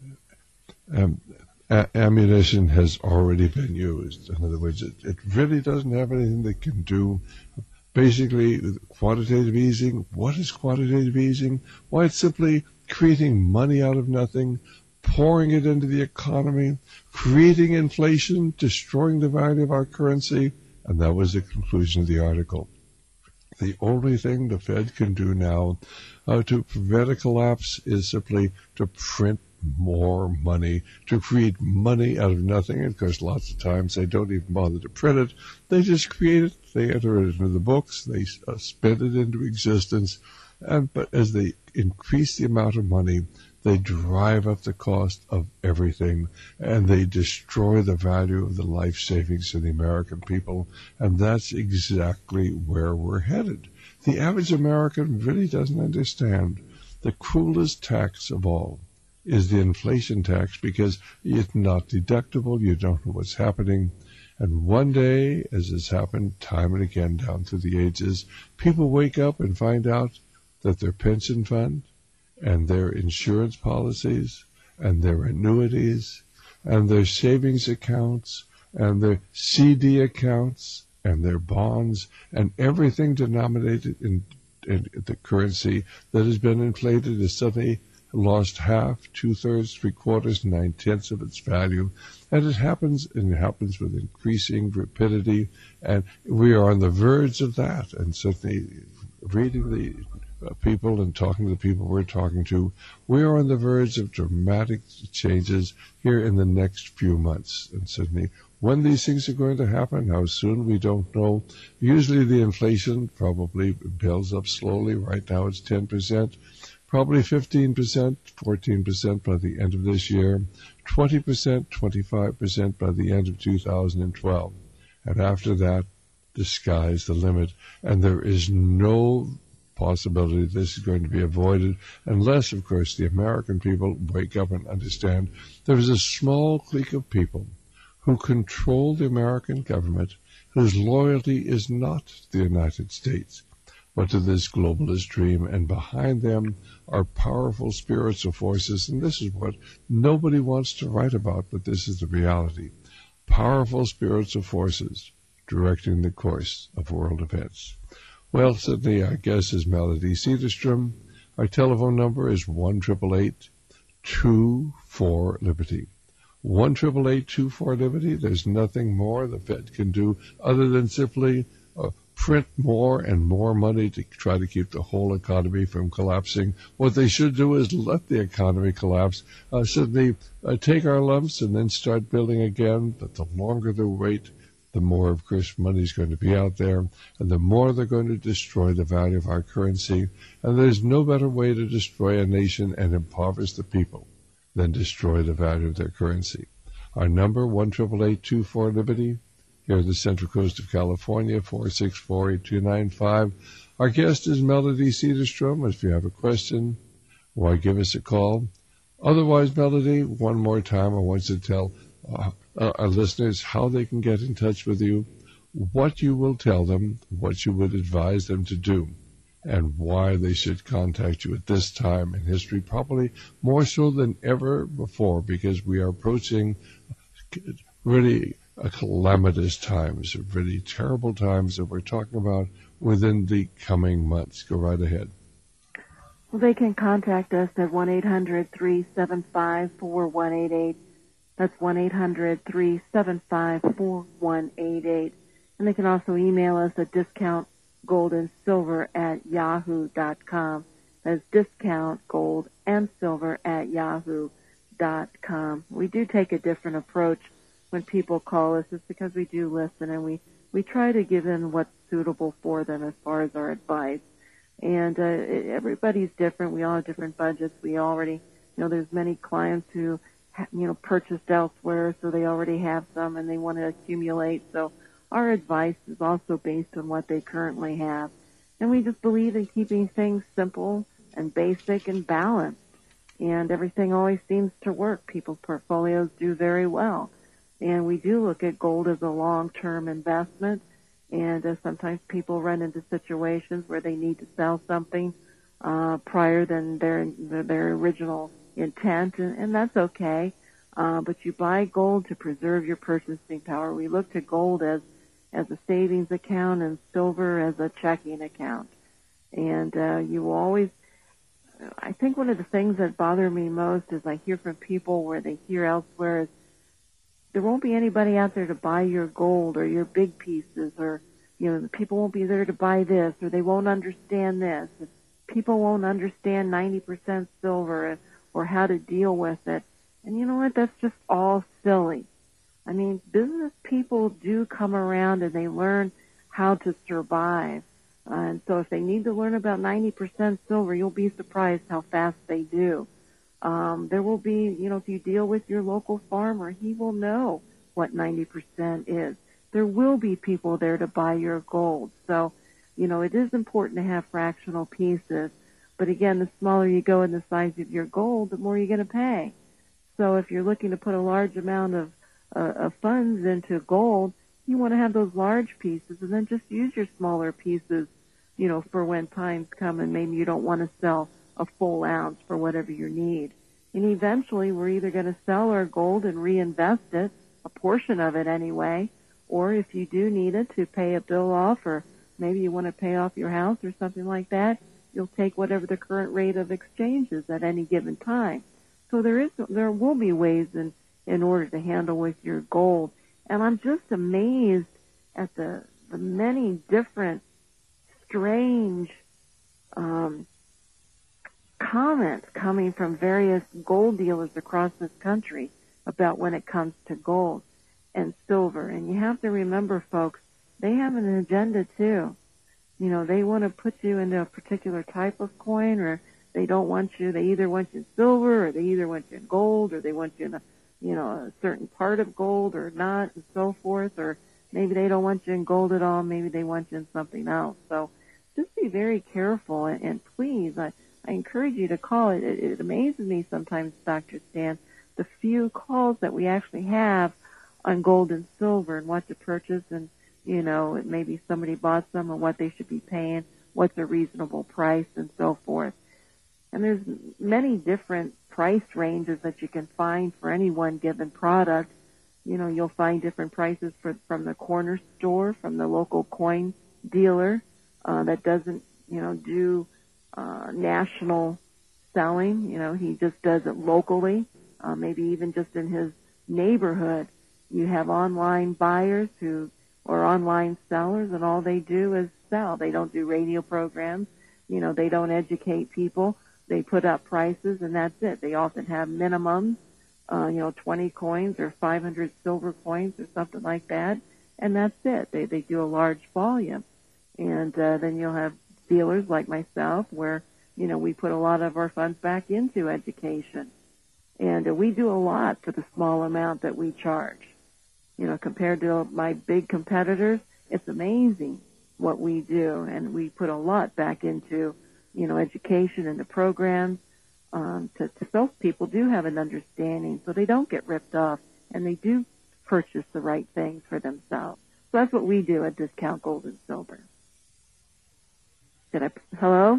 um, a- ammunition has already been used. In other words, it, it really doesn't have anything that can do. Basically, quantitative easing. What is quantitative easing? Why, it's simply creating money out of nothing, pouring it into the economy, creating inflation, destroying the value of our currency, and that was the conclusion of the article. The only thing the Fed can do now uh, to prevent a collapse is simply to print more money, to create money out of nothing. And of course, lots of times they don't even bother to print it. They just create it, they enter it into the books, they uh, spin it into existence. And but as they increase the amount of money, they drive up the cost of everything, and they destroy the value of the life savings of the American people. And that's exactly where we're headed. The average American really doesn't understand the cruelest tax of all is the inflation tax, because it's not deductible. You don't know what's happening. And one day, as has happened time and again down through the ages, people wake up and find out that their pension fund and their insurance policies and their annuities and their savings accounts and their C D accounts and their bonds and everything denominated in, in the currency that has been inflated is suddenly lost half, two-thirds, three-quarters, nine-tenths of its value. And it happens, and it happens with increasing rapidity. And we are on the verge of that. And certainly reading the uh, people and talking to the people we're talking to, we are on the verge of dramatic changes here in the next few months. And certainly when these things are going to happen, how soon, we don't know. Usually the inflation probably builds up slowly. Right now it's ten percent. Probably fifteen percent, fourteen percent by the end of this year, twenty percent, twenty-five percent by the end of two thousand twelve. And after that, the sky's the limit. And there is no possibility this is going to be avoided unless, of course, the American people wake up and understand there is a small clique of people who control the American government whose loyalty is not to the United States, but to this globalist dream, and behind them are powerful spiritual forces, and this is what nobody wants to write about, but this is the reality. Powerful spiritual forces directing the course of world events. Well, certainly our guest is Melody Cedarstrom. Our telephone number is one eight eight eight, two four, Liberty. one eight eight eight, two four, Liberty. There's nothing more the Fed can do other than simply uh, print more and more money to try to keep the whole economy from collapsing. What they should do is let the economy collapse. Uh, should they uh, take our lumps and then start building again? But the longer they wait, the more, of course, money is going to be out there, and the more they're going to destroy the value of our currency. And there's no better way to destroy a nation and impoverish the people than destroy the value of their currency. Our number, one eight eight eight, two four, Liberty. Here in the Central Coast of California, four six four, eight two nine five. Our guest is Melody Cedarstrom. If you have a question, why give us a call. Otherwise, Melody, one more time, I want you to tell uh, our listeners how they can get in touch with you, what you will tell them, what you would advise them to do, and why they should contact you at this time in history, probably more so than ever before, because we are approaching really a calamitous times, really terrible times that we're talking about within the coming months. Go right ahead. Well, they can contact us at one eight hundred, three seven five, four one eight eight. That's one eight hundred, three seven five, four one eight eight. And they can also email us at discount gold and silver at yahoo dot com. That's discount gold and silver at yahoo dot com. We do take a different approach when people call us. It's because we do listen, and we, we try to give in what's suitable for them as far as our advice. And uh, it, everybody's different. We all have different budgets. We already, you know, there's many clients who, ha, you know, purchased elsewhere, so they already have some and they want to accumulate. So our advice is also based on what they currently have. And we just believe in keeping things simple and basic and balanced. And everything always seems to work. People's portfolios do very well. And we do look at gold as a long-term investment. And uh, sometimes people run into situations where they need to sell something uh, prior than their their original intent, and, and that's okay. Uh, but you buy gold to preserve your purchasing power. We look to gold as as a savings account and silver as a checking account. And uh, you will always, I think one of the things that bother me most is I hear from people where they hear elsewhere is, there won't be anybody out there to buy your gold or your big pieces, or, you know, the people won't be there to buy this, or they won't understand this. People won't understand ninety percent silver or how to deal with it. And you know what? That's just all silly. I mean, business people do come around and they learn how to survive. Uh, and so if they need to learn about ninety percent silver, you'll be surprised how fast they do. Um, there will be, you know, if you deal with your local farmer, he will know what ninety percent is. There will be people there to buy your gold. So, you know, it is important to have fractional pieces. But again, the smaller you go in the size of your gold, the more you're going to pay. So if you're looking to put a large amount of, uh, of funds into gold, you want to have those large pieces and then just use your smaller pieces, you know, for when times come and maybe you don't want to sell a full ounce for whatever you need. And eventually we're either going to sell our gold and reinvest it, a portion of it anyway, or if you do need it to pay a bill off, or maybe you want to pay off your house or something like that, you'll take whatever the current rate of exchange is at any given time. So there is, there will be ways in, in order to handle with your gold. And I'm just amazed at the, the many different strange, um, comments coming from various gold dealers across this country about when it comes to gold and silver. And you have to remember, folks, they have an agenda too. You know, they want to put you into a particular type of coin, or they don't want you, they either want you in silver, or they either want you in gold, or they want you in a, you know, a certain part of gold or not, and so forth, or maybe they don't want you in gold at all, maybe they want you in something else. So just be very careful, and, and please, I, I encourage you to call. It, it, it amazes me sometimes, Doctor Stan, the few calls that we actually have on gold and silver and what to purchase, and, you know, maybe somebody bought some and what they should be paying, what's a reasonable price, and so forth. And there's many different price ranges that you can find for any one given product. You know, you'll find different prices for, from the corner store, from the local coin dealer uh, that doesn't, you know, do Uh, national selling. You know, he just does it locally, uh, maybe even just in his neighborhood. You have online buyers who or online sellers, and all they do is sell. They don't do radio programs. You know, they don't educate people. They put up prices, and that's it. They often have minimums, uh, you know, twenty coins or five hundred silver coins or something like that, and that's it. They they do a large volume. And uh, then you'll have dealers like myself where, you know, we put a lot of our funds back into education. And uh, we do a lot for the small amount that we charge. You know, compared to my big competitors, it's amazing what we do. And we put a lot back into, you know, education and the programs um, to, to so people do have an understanding so they don't get ripped off and they do purchase the right things for themselves. So that's what we do at Discount Gold and Silver. Did I, hello?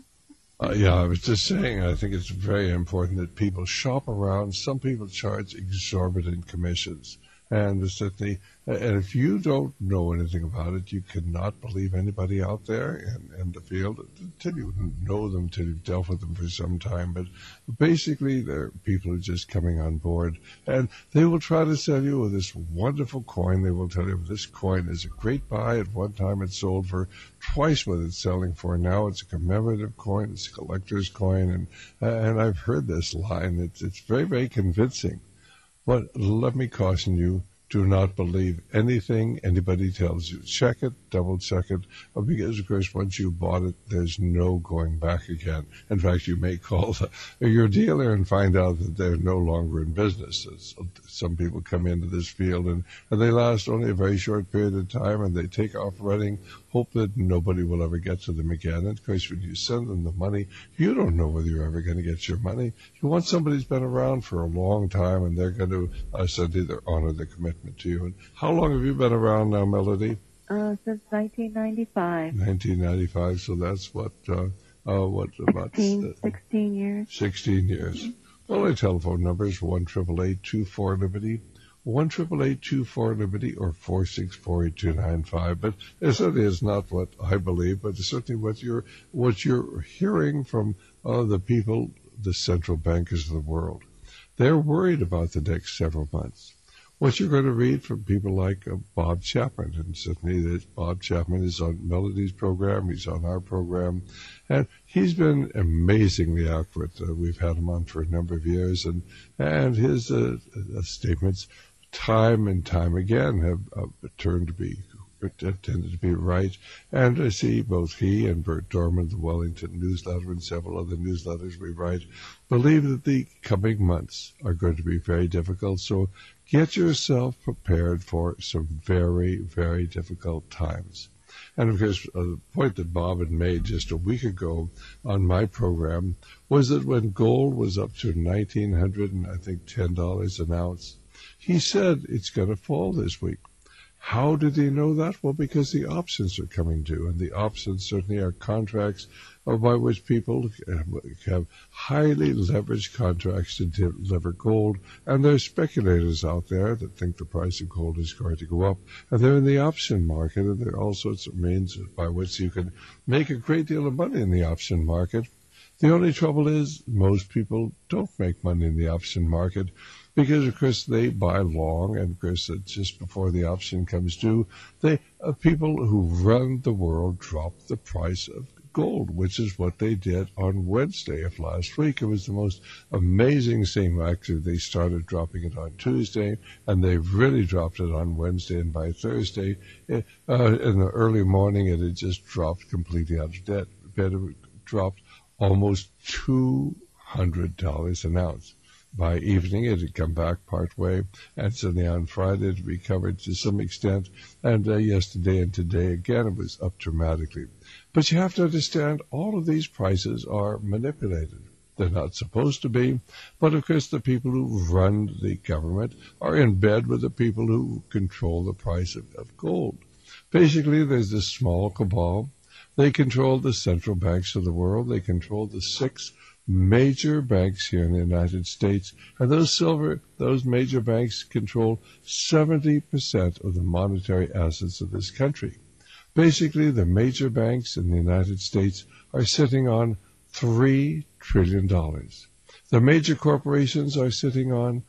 Uh, yeah, I was just saying, I think it's very important that people shop around. Some people charge exorbitant commissions. And certainly, and if you don't know anything about it, you cannot believe anybody out there in, in the field until you know them, until you've dealt with them for some time. But basically, they're people who are just coming on board, and they will try to sell you with this wonderful coin. They will tell you this coin is a great buy. At one time, it sold for twice what it's selling for now. It's a commemorative coin. It's a collector's coin, and and I've heard this line. It's it's very very convincing. But let me caution you, do not believe anything anybody tells you. Check it, double check it, because, of course, once you bought it, there's no going back again. In fact, you may call the, your dealer and find out that they're no longer in business. It's, some people come into this field, and, and they last only a very short period of time, and they take off running, hope that nobody will ever get to them again. And, of course, when you send them the money, you don't know whether you're ever going to get your money. You want somebody who's been around for a long time, and they're going to uh, suddenly honor their commitment to you. And how long have you been around now, Melody? Uh, since nineteen ninety-five. nineteen ninety-five, so that's what, uh, uh, what, about sixteen, sixteen years. sixteen years. Well, our telephone number is one eight eight eight, two four, Liberty, one eight eight eight, two four, Liberty, or four six four, eight two nine five. But it certainly is not what I believe, but it's certainly what you're, what you're hearing from uh, the people, the central bankers of the world. They're worried about the next several months. What you're going to read from people like uh, Bob Chapman, and certainly that Bob Chapman is on Melody's program, he's on our program, and he's been amazingly accurate. Uh, we've had him on for a number of years, and and his uh, uh, statements, time and time again, have uh, turned to be tended to be right. And I see both he and Bert Dorman, the Wellington newsletter, and several other newsletters we write, believe that the coming months are going to be very difficult. So get yourself prepared for some very, very difficult times. And of course, uh, the point that Bob had made just a week ago on my program was that when gold was up to nineteen hundred and I think ten dollars an ounce, he said it's going to fall this week. How did he know that? Well, because the options are coming due, and the options certainly are contracts by which people have highly leveraged contracts to deliver gold, and there are speculators out there that think the price of gold is going to go up, and they're in the option market, and there are all sorts of means by which you can make a great deal of money in the option market. The only trouble is most people don't make money in the option market, because, of course, they buy long, and, of course, just before the option comes due, they uh, people who run the world drop the price of gold, which is what they did on Wednesday of last week. It was the most amazing thing. Actually, they started dropping it on Tuesday, and they really dropped it on Wednesday, and by Thursday, it, uh, in the early morning, it had just dropped completely out of debt. It dropped almost two hundred dollars an ounce. By evening, it had come back part way, and suddenly on Friday it recovered to some extent, and uh, yesterday and today again it was up dramatically. But you have to understand, all of these prices are manipulated. They're not supposed to be, but of course the people who run the government are in bed with the people who control the price of, of gold. Basically, there's this small cabal. They control the central banks of the world. They control the six major banks here in the United States, and those silver, those major banks control seventy percent of the monetary assets of this country. Basically, the major banks in the United States are sitting on three trillion dollars. The major corporations are sitting on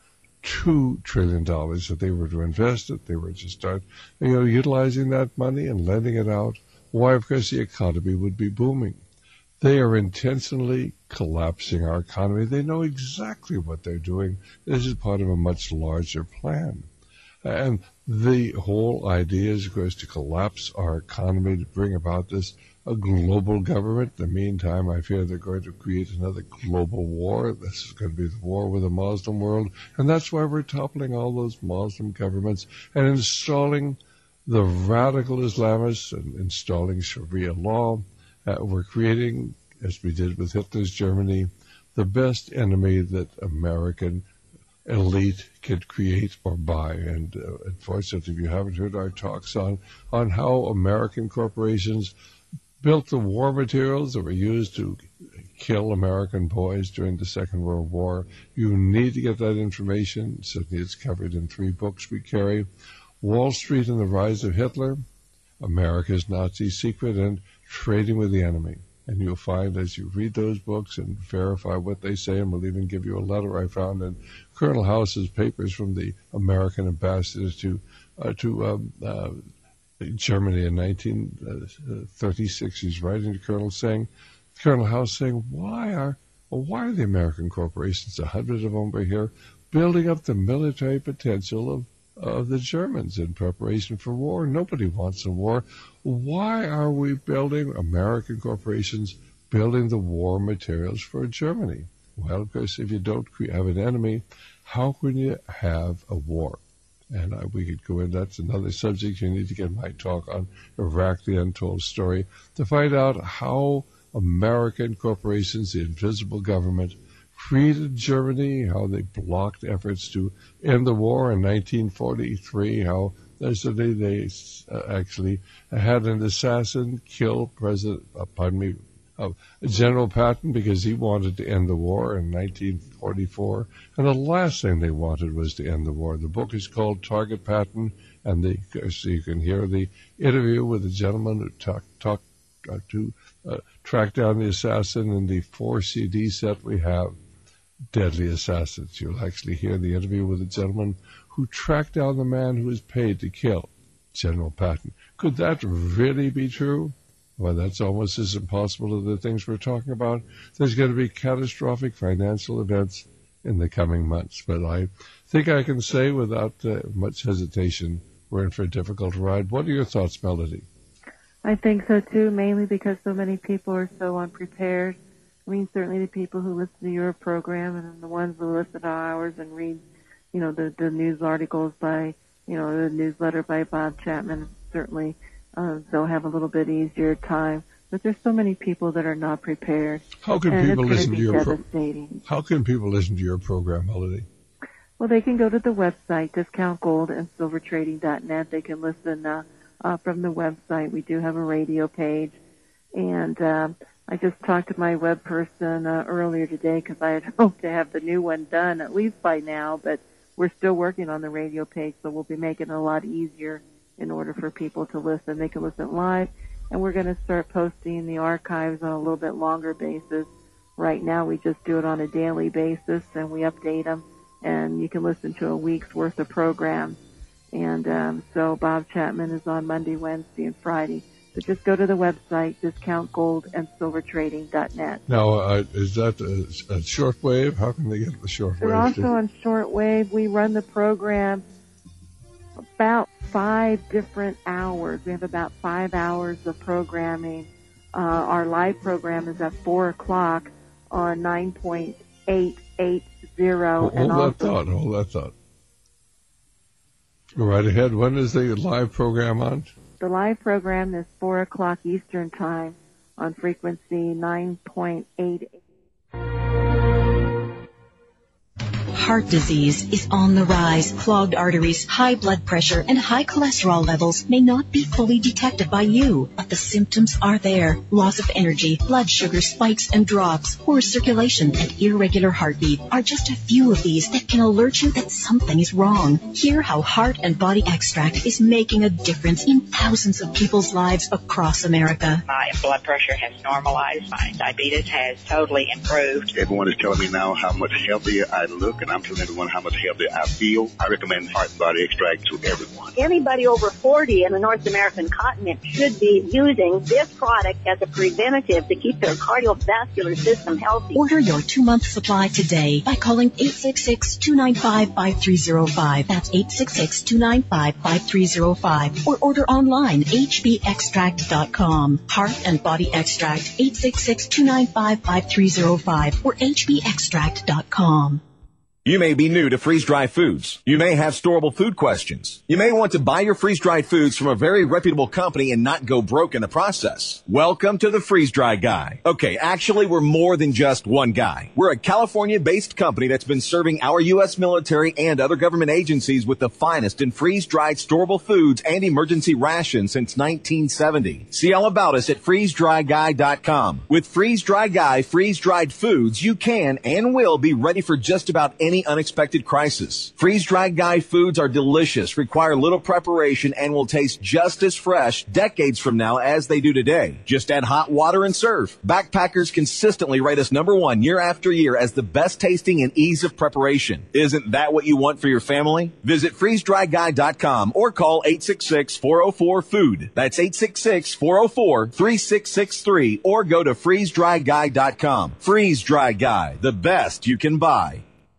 two trillion dollars that they were to invest it. They were to start, you know, utilizing that money and lending it out. Why, of course, the economy would be booming. They are intentionally collapsing our economy. They know exactly what they're doing. This is part of a much larger plan. And the whole idea is, of course, to collapse our economy, to bring about this a global government. In the meantime, I fear they're going to create another global war. This is going to be the war with the Muslim world. And that's why we're toppling all those Muslim governments and installing the radical Islamists and installing Sharia law. Uh, we're creating, as we did with Hitler's Germany, the best enemy that American elite could create or buy. And uh, unfortunately, if you haven't heard our talks on, on how American corporations built the war materials that were used to kill American boys during the Second World War, you need to get that information. Certainly it's covered in three books we carry. Wall Street and the Rise of Hitler, America's Nazi Secret, and Trading with the Enemy. And you'll find as you read those books and verify what they say, and we'll even give you a letter I found in Colonel House's papers from the American ambassador to uh, to um, uh, Germany in nineteen thirty-six. He's writing to Colonel saying, Colonel House saying, why are well, why are the American corporations, a hundred of them were here, building up the military potential of of the Germans in preparation for war? Nobody wants a war. Why are we building, American corporations, building the war materials for Germany? Well, of course, if you don't have an enemy, how can you have a war? And uh, we could go in, that's another subject. You need to get my talk on Iraq, the Untold Story, to find out how American corporations, the invisible government, created Germany, how they blocked efforts to end the war in nineteen forty-three, how yesterday they uh, actually had an assassin kill President, uh, pardon me, uh, General Patton because he wanted to end the war in nineteen forty-four, and the last thing they wanted was to end the war. The book is called Target Patton, and the, so you can hear the interview with the gentleman who talked talk, uh, to uh, track down the assassin in the four C D set we have. Deadly Assassins. You'll actually hear the interview with the gentleman who tracked down the man who was paid to kill General Patton. Could that really be true? Well, that's almost as impossible as the things we're talking about. There's going to be catastrophic financial events in the coming months. But I think I can say without uh, much hesitation, we're in for a difficult ride. What are your thoughts, Melody? I think so, too, mainly because so many people are so unprepared. I mean, certainly the people who listen to your program and the ones who listen to ours and read, you know, the, the news articles by, you know, the newsletter by Bob Chapman, certainly uh, they'll have a little bit easier time. But there's so many people that are not prepared. How can and people it's listen to your program? How can people listen to your program, Melody? Well, they can go to the website, discount gold and silver trading dot net. They can listen uh, uh, from the website. We do have a radio page, and uh, I just talked to my web person uh, earlier today because I had hoped to have the new one done at least by now, but we're still working on the radio page, so we'll be making it a lot easier in order for people to listen. They can listen live, and we're going to start posting the archives on a little bit longer basis. Right now, we just do it on a daily basis, and we update them, and you can listen to a week's worth of programs. And um, so Bob Chapman is on Monday, Wednesday, and Friday. So just go to the website, discount gold and silver trading dot net. Now, uh, is that a, a shortwave? How can they get the shortwave? They're also on shortwave. We run the program about five different hours. We have about five hours of programming. Uh, our live program is at four o'clock on nine point eight eight zero. Hold, hold that thought. Hold that thought. Go right ahead. When is the live program on? The live program is four o'clock Eastern Time on frequency nine point eight eight. Heart disease is on the rise. Clogged arteries, high blood pressure, and high cholesterol levels may not be fully detected by you, but the symptoms are there. Loss of energy, blood sugar spikes and drops, poor circulation, and irregular heartbeat are just a few of these that can alert you that something is wrong. Hear how Heart and Body Extract is making a difference in thousands of people's lives across America. My blood pressure has normalized. My diabetes has totally improved. Everyone is telling me now how much healthier I look, and I'm telling everyone how much healthier I feel. I recommend Heart and Body Extract to everyone. Anybody over forty in the North American continent should be using this product as a preventative to keep their cardiovascular system healthy. Order your two-month supply today by calling eight six six, two nine five, five three zero five. That's eight six six, two nine five, five three zero five. Or order online, h b extract dot com. Heart and Body Extract, eight six six, two nine five, five three zero five or h b extract dot com. You may be new to freeze-dried foods. You may have storable food questions. You may want to buy your freeze-dried foods from a very reputable company and not go broke in the process. Welcome to the Freeze-Dry Guy. Okay, actually, we're more than just one guy. We're a California-based company that's been serving our U S military and other government agencies with the finest in freeze-dried storable foods and emergency rations since nineteen seventy. See all about us at freeze dry guy dot com. With Freeze-Dry Guy freeze-dried foods, you can and will be ready for just about any unexpected crisis. Freeze-Dried Guy foods are delicious, require little preparation, and will taste just as fresh decades from now as they do today. Just add hot water and serve. Backpackers consistently rate us number one year after year as the best tasting and ease of preparation. Isn't that what you want for your family? Visit freeze dry guy dot com or call eight six six, four oh four, food. That's eight six six, four oh four, three six six three or go to freeze dry guy dot com. Freeze-Dry Guy, the best you can buy.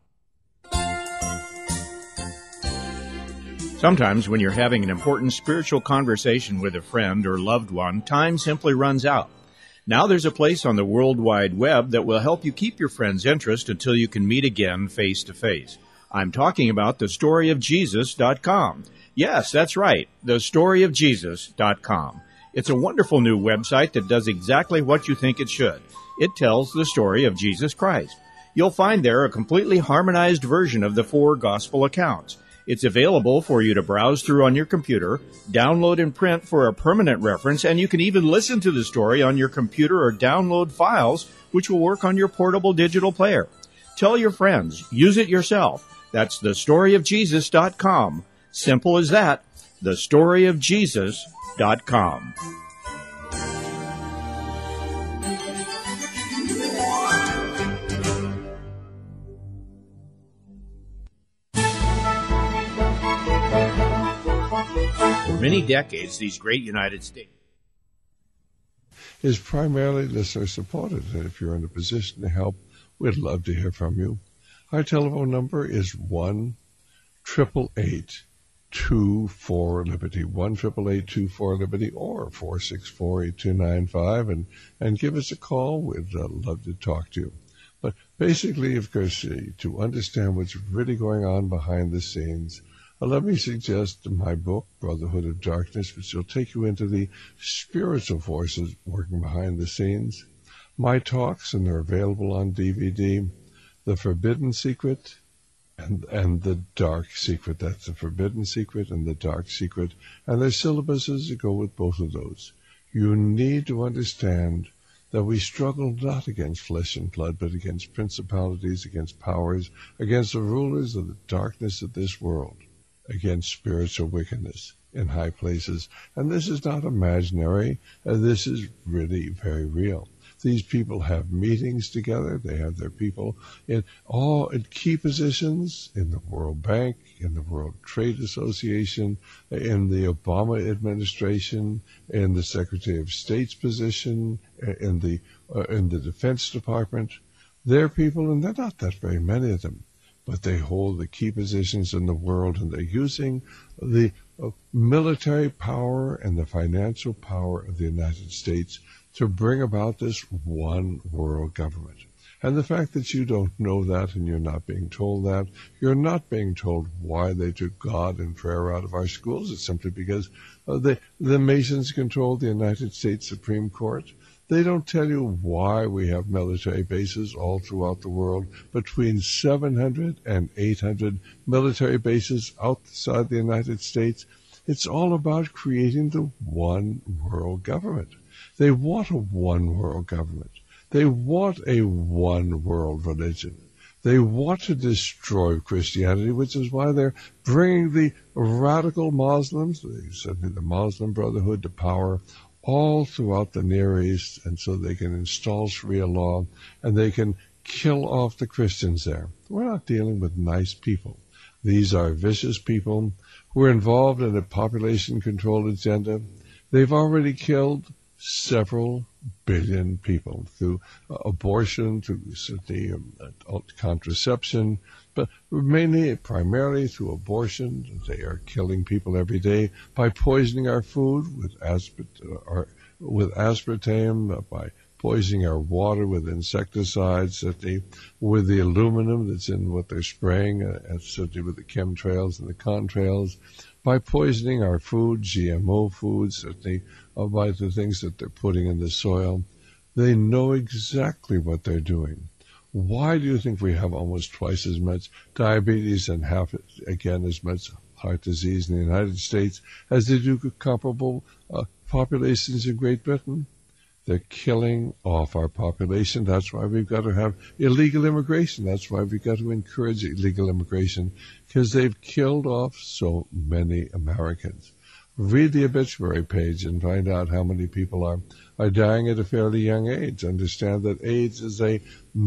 Sometimes when you're having an important spiritual conversation with a friend or loved one, time simply runs out. Now there's a place on the World Wide Web that will help you keep your friend's interest until you can meet again face to face. I'm talking about the story of jesus dot com. Yes, that's right, the story of jesus dot com. It's a wonderful new website that does exactly what you think it should. It tells the story of Jesus Christ. You'll find there a completely harmonized version of the four gospel accounts. It's available for you to browse through on your computer, download and print for a permanent reference, and you can even listen to the story on your computer or download files, which will work on your portable digital player. Tell your friends. Use it yourself. That's the story of jesus dot com. Simple as that. the story of jesus dot com. For many decades, these great United States is primarily listener-supported, and if you're in a position to help, we'd love to hear from you. Our telephone number is one eight eight eight, two four, Liberty, one eight eight eight, two four, Liberty, or four six four, eight two nine five, and, and give us a call. We'd uh, love to talk to you. But basically, of course, uh, to understand what's really going on behind the scenes, Uh, let me suggest my book, Brotherhood of Darkness, which will take you into the spiritual forces working behind the scenes. My talks, and they're available on D V D, The Forbidden Secret and and The Dark Secret. That's The Forbidden Secret and The Dark Secret. And there's syllabuses that go with both of those. You need to understand that we struggle not against flesh and blood, but against principalities, against powers, against the rulers of the darkness of this world, against spiritual wickedness in high places. And this is not imaginary. Uh, this is really very real. These people have meetings together. They have their people in all in key positions in the World Bank, in the World Trade Association, in the Obama administration, in the Secretary of State's position, in the uh, in the Defense Department. They're people, and they're not that very many of them, but they hold the key positions in the world, and they're using the uh, military power and the financial power of the United States to bring about this one world government. And the fact that you don't know that and you're not being told that, you're not being told why they took God and prayer out of our schools. It's simply because uh, they, the Masons control the United States Supreme Court. They don't tell you why we have military bases all throughout the world, between seven hundred and eight hundred military bases outside the United States. It's all about creating the one world government. They want a one world government. They want a one world religion. They want to destroy Christianity, which is why they're bringing the radical Muslims, certainly the Muslim Brotherhood, to power all throughout the Near East, and so they can install Sharia law, and they can kill off the Christians there. We're not dealing with nice people. These are vicious people who are involved in a population control agenda. They've already killed several billion people through uh, abortion, through the um, contraception, but mainly, primarily through abortion. They are killing people every day by poisoning our food with aspart- uh, with aspartame, uh, by poisoning our water with insecticides, that they, with the aluminum that's in what they're spraying, uh, and certainly with the chemtrails and the contrails, by poisoning our food, G M O foods, that they, uh, by the things that they're putting in the soil. They know exactly what they're doing. Why do you think we have almost twice as much diabetes and half, again, as much heart disease in the United States as they do comparable uh, populations in Great Britain? They're killing off our population. That's why we've got to have illegal immigration. That's why we've got to encourage illegal immigration, because they've killed off so many Americans. Read the obituary page and find out how many people are, are dying at a fairly young age. Understand that AIDS is a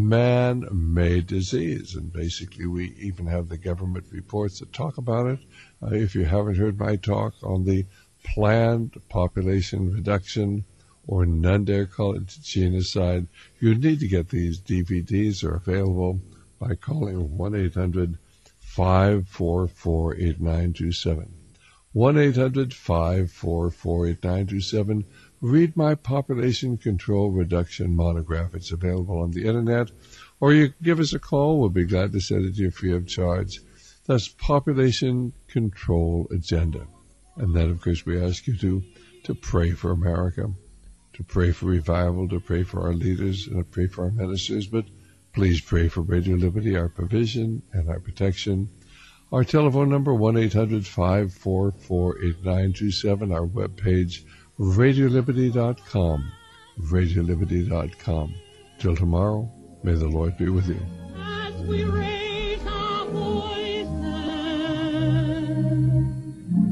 man-made disease, and basically we even have the government reports that talk about it. Uh, if you haven't heard my talk on the planned population reduction, or none dare call it genocide, you need to get these D V Ds. Are available by calling one eight hundred five four four eight nine two seven. one eight hundred five four four eight nine two seven. Read my population control reduction monograph. It's available on the internet. Or you give us a call. We'll be glad to send it to you free of charge. That's Population Control Agenda. And then, of course, we ask you to, to pray for America, to pray for revival, to pray for our leaders, and to pray for our ministers. But please pray for Radio Liberty, our provision and our protection. Our telephone number, one eight hundred five four four eight nine two seven. Our webpage, radio liberty dot com. radio liberty dot com. Till tomorrow, may the Lord be with you. As we raise